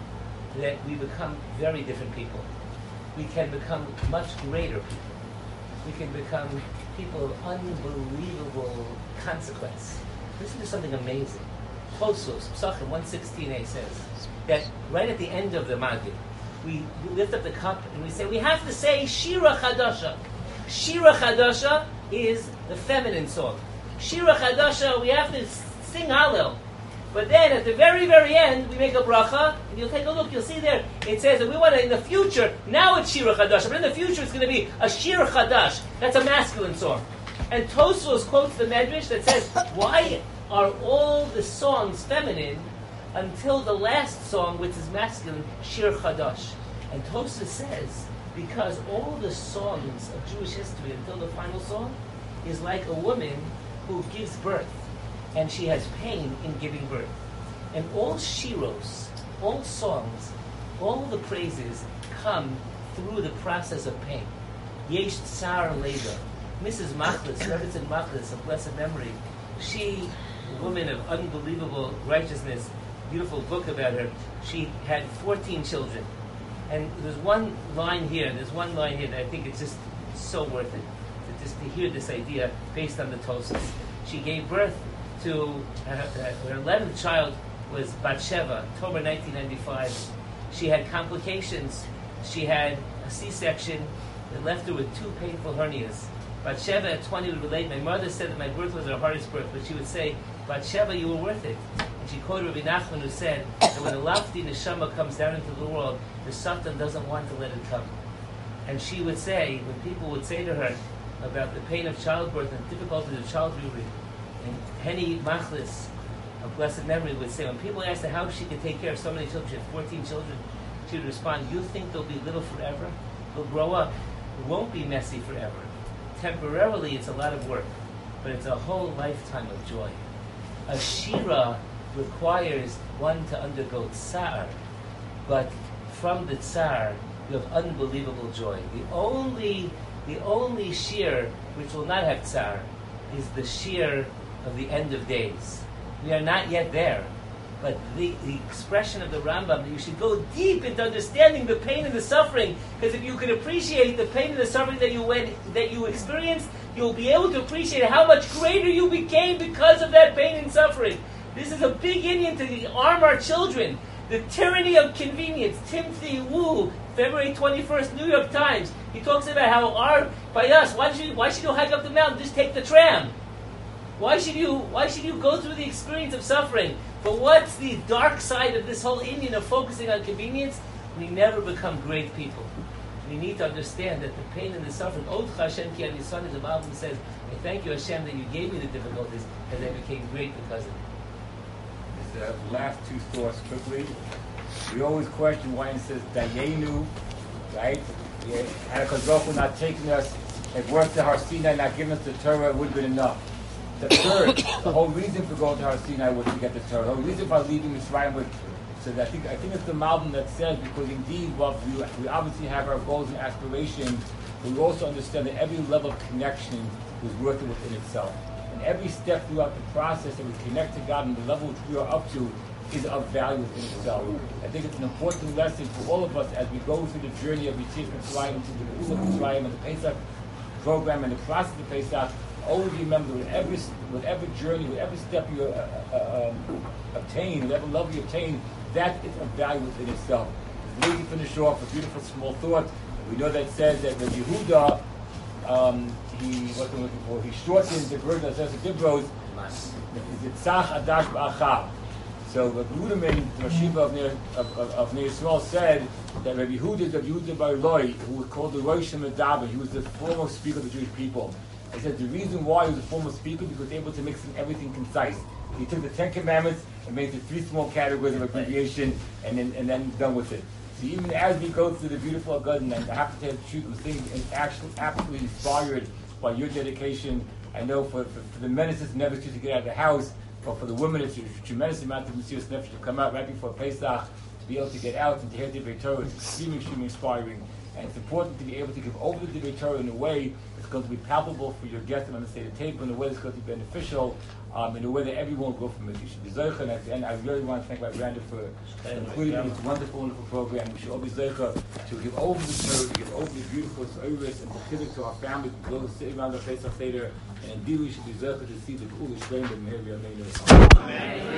that we become very different people. We can become much greater people. We can become people of unbelievable consequence. Listen to something amazing. Tosos, Psachim 116a says that right at the end of the Magid, we lift up the cup and we say, we have to say Shira Chadasha. Shira Chadasha is the feminine song. Shira Chadasha, we have to sing Hallel. But then at the very, very end, we make a bracha, and you'll take a look, you'll see there, it says that we want to, in the future, now it's Shira Chadash, but in the future it's going to be a Shir Chadash. That's a masculine song. And Tosfos quotes the Medrash that says, why are all the songs feminine until the last song, which is masculine, Shir Chadash? And Tosfos says, because all the songs of Jewish history until the final song is like a woman who gives birth. And she has pain in giving birth. And all shiros, all songs, all the praises come through the process of pain. Yesh tsar leda. Mrs. Machlis, Rebbetzin Machlis of blessed memory, she, a woman of unbelievable righteousness, beautiful book about her, she had 14 children. And there's one line here that I think it's just so worth it, to hear this idea based on the Tosas. She gave birth to her 11th child was Bathsheba, October 1995. She had complications. She had a C-section that left her with 2 painful hernias. Bathsheba at 20 would relate, my mother said that my birth was her hardest birth, but she would say, Bathsheba, you were worth it. And she quoted Rabbi Nachman, who said that when a lofty neshama comes down into the world, the Satan doesn't want to let it come. And she would say, when people would say to her about the pain of childbirth and difficulties of child rearing, and Henny Machlis, of blessed memory, would say, when people asked her how she could take care of so many children, she had 14 children, she would respond, you think they'll be little forever? They'll grow up. It won't be messy forever. Temporarily, it's a lot of work, but it's a whole lifetime of joy. A shira requires one to undergo tsar, but from the tsar, you have unbelievable joy. The only shir which will not have tsar is the shir of the end of days. We are not yet there. But the expression of the Rambam, that you should go deep into understanding the pain and the suffering, because if you can appreciate the pain and the suffering that you experienced, you'll be able to appreciate how much greater you became because of that pain and suffering. This is a big Indian to arm our children. The tyranny of convenience. Timothy Wu, February 21st, New York Times. He talks about how by us, why should you hike up the mountain? Just take the tram. Why should you go through the experience of suffering? But what's the dark side of this whole Indian of focusing on convenience? We never become great people. We need to understand that the pain and the suffering, Odcha Hashem ki ani son, as the Bible says, I thank you Hashem that you gave me the difficulties, and I became great because of it. The last two thoughts quickly. We always question why it says Dayenu, right? Had HaKadosh Baruch Hu not taken us, if we're to Har Sinai, not given us the Torah, it would have been enough. The third, the whole reason for going to Har Sinai was to get the Torah. The whole reason for leaving Mitzrayim was, so that I think it's the Malbim that says, because indeed, we obviously have our goals and aspirations, but we also understand that every level of connection is worth it within itself. And every step throughout the process that we connect to God and the level which we are up to is of value within itself. I think it's an important lesson for all of us as we go through the journey of Yetzias Mitzrayim to the Geulah of Mitzrayim and the Pesach program and the process of Pesach. Always remember, whatever journey, whatever step you obtain, whatever level you obtain, that is of value within itself. Let me finish off a beautiful small thought. We know that says that Rabbi Yehuda, he shortened the version that says the Dibros, Yitzach Adash Ba'achav. So Rabbi Yehuda, the Rashiva of Ner Yisrael, said that Rabbi Yehuda is Rabbi Yehuda Bar Eloi, who was called the Rosh Medaber. He was the foremost speaker of the Jewish people. He said the reason why he was a foremost speaker because he was able to mix in everything concise. He took the Ten Commandments and made it 3 small categories of abbreviation, and then done with it. So even as we go through the beautiful Agadim, and I have to tell the truth, the thing is actually absolutely inspired by your dedication. I know for the men it's never to get out of the house, but for the women it's a tremendous amount of Mesiras Nefesh to come out right before Pesach, to be able to get out and to hear Divrei Torah. It's extremely inspiring. And it's important to be able to give over the Divrei Torah in a way that's going to be palpable for your guests on the Seder table, in a way that's going to be beneficial, in a way that everyone will go from it. You should be Zocha, and at the end, I really want to thank my Randa for including me in this wonderful program. We should all be Zocha to give over the Torah, to give over the beautiful service, and to give it to our families, to go sit around the Pesach Seder, and indeed we should be Zocha to see the Geulah Shleima in Meher B'Yameinu.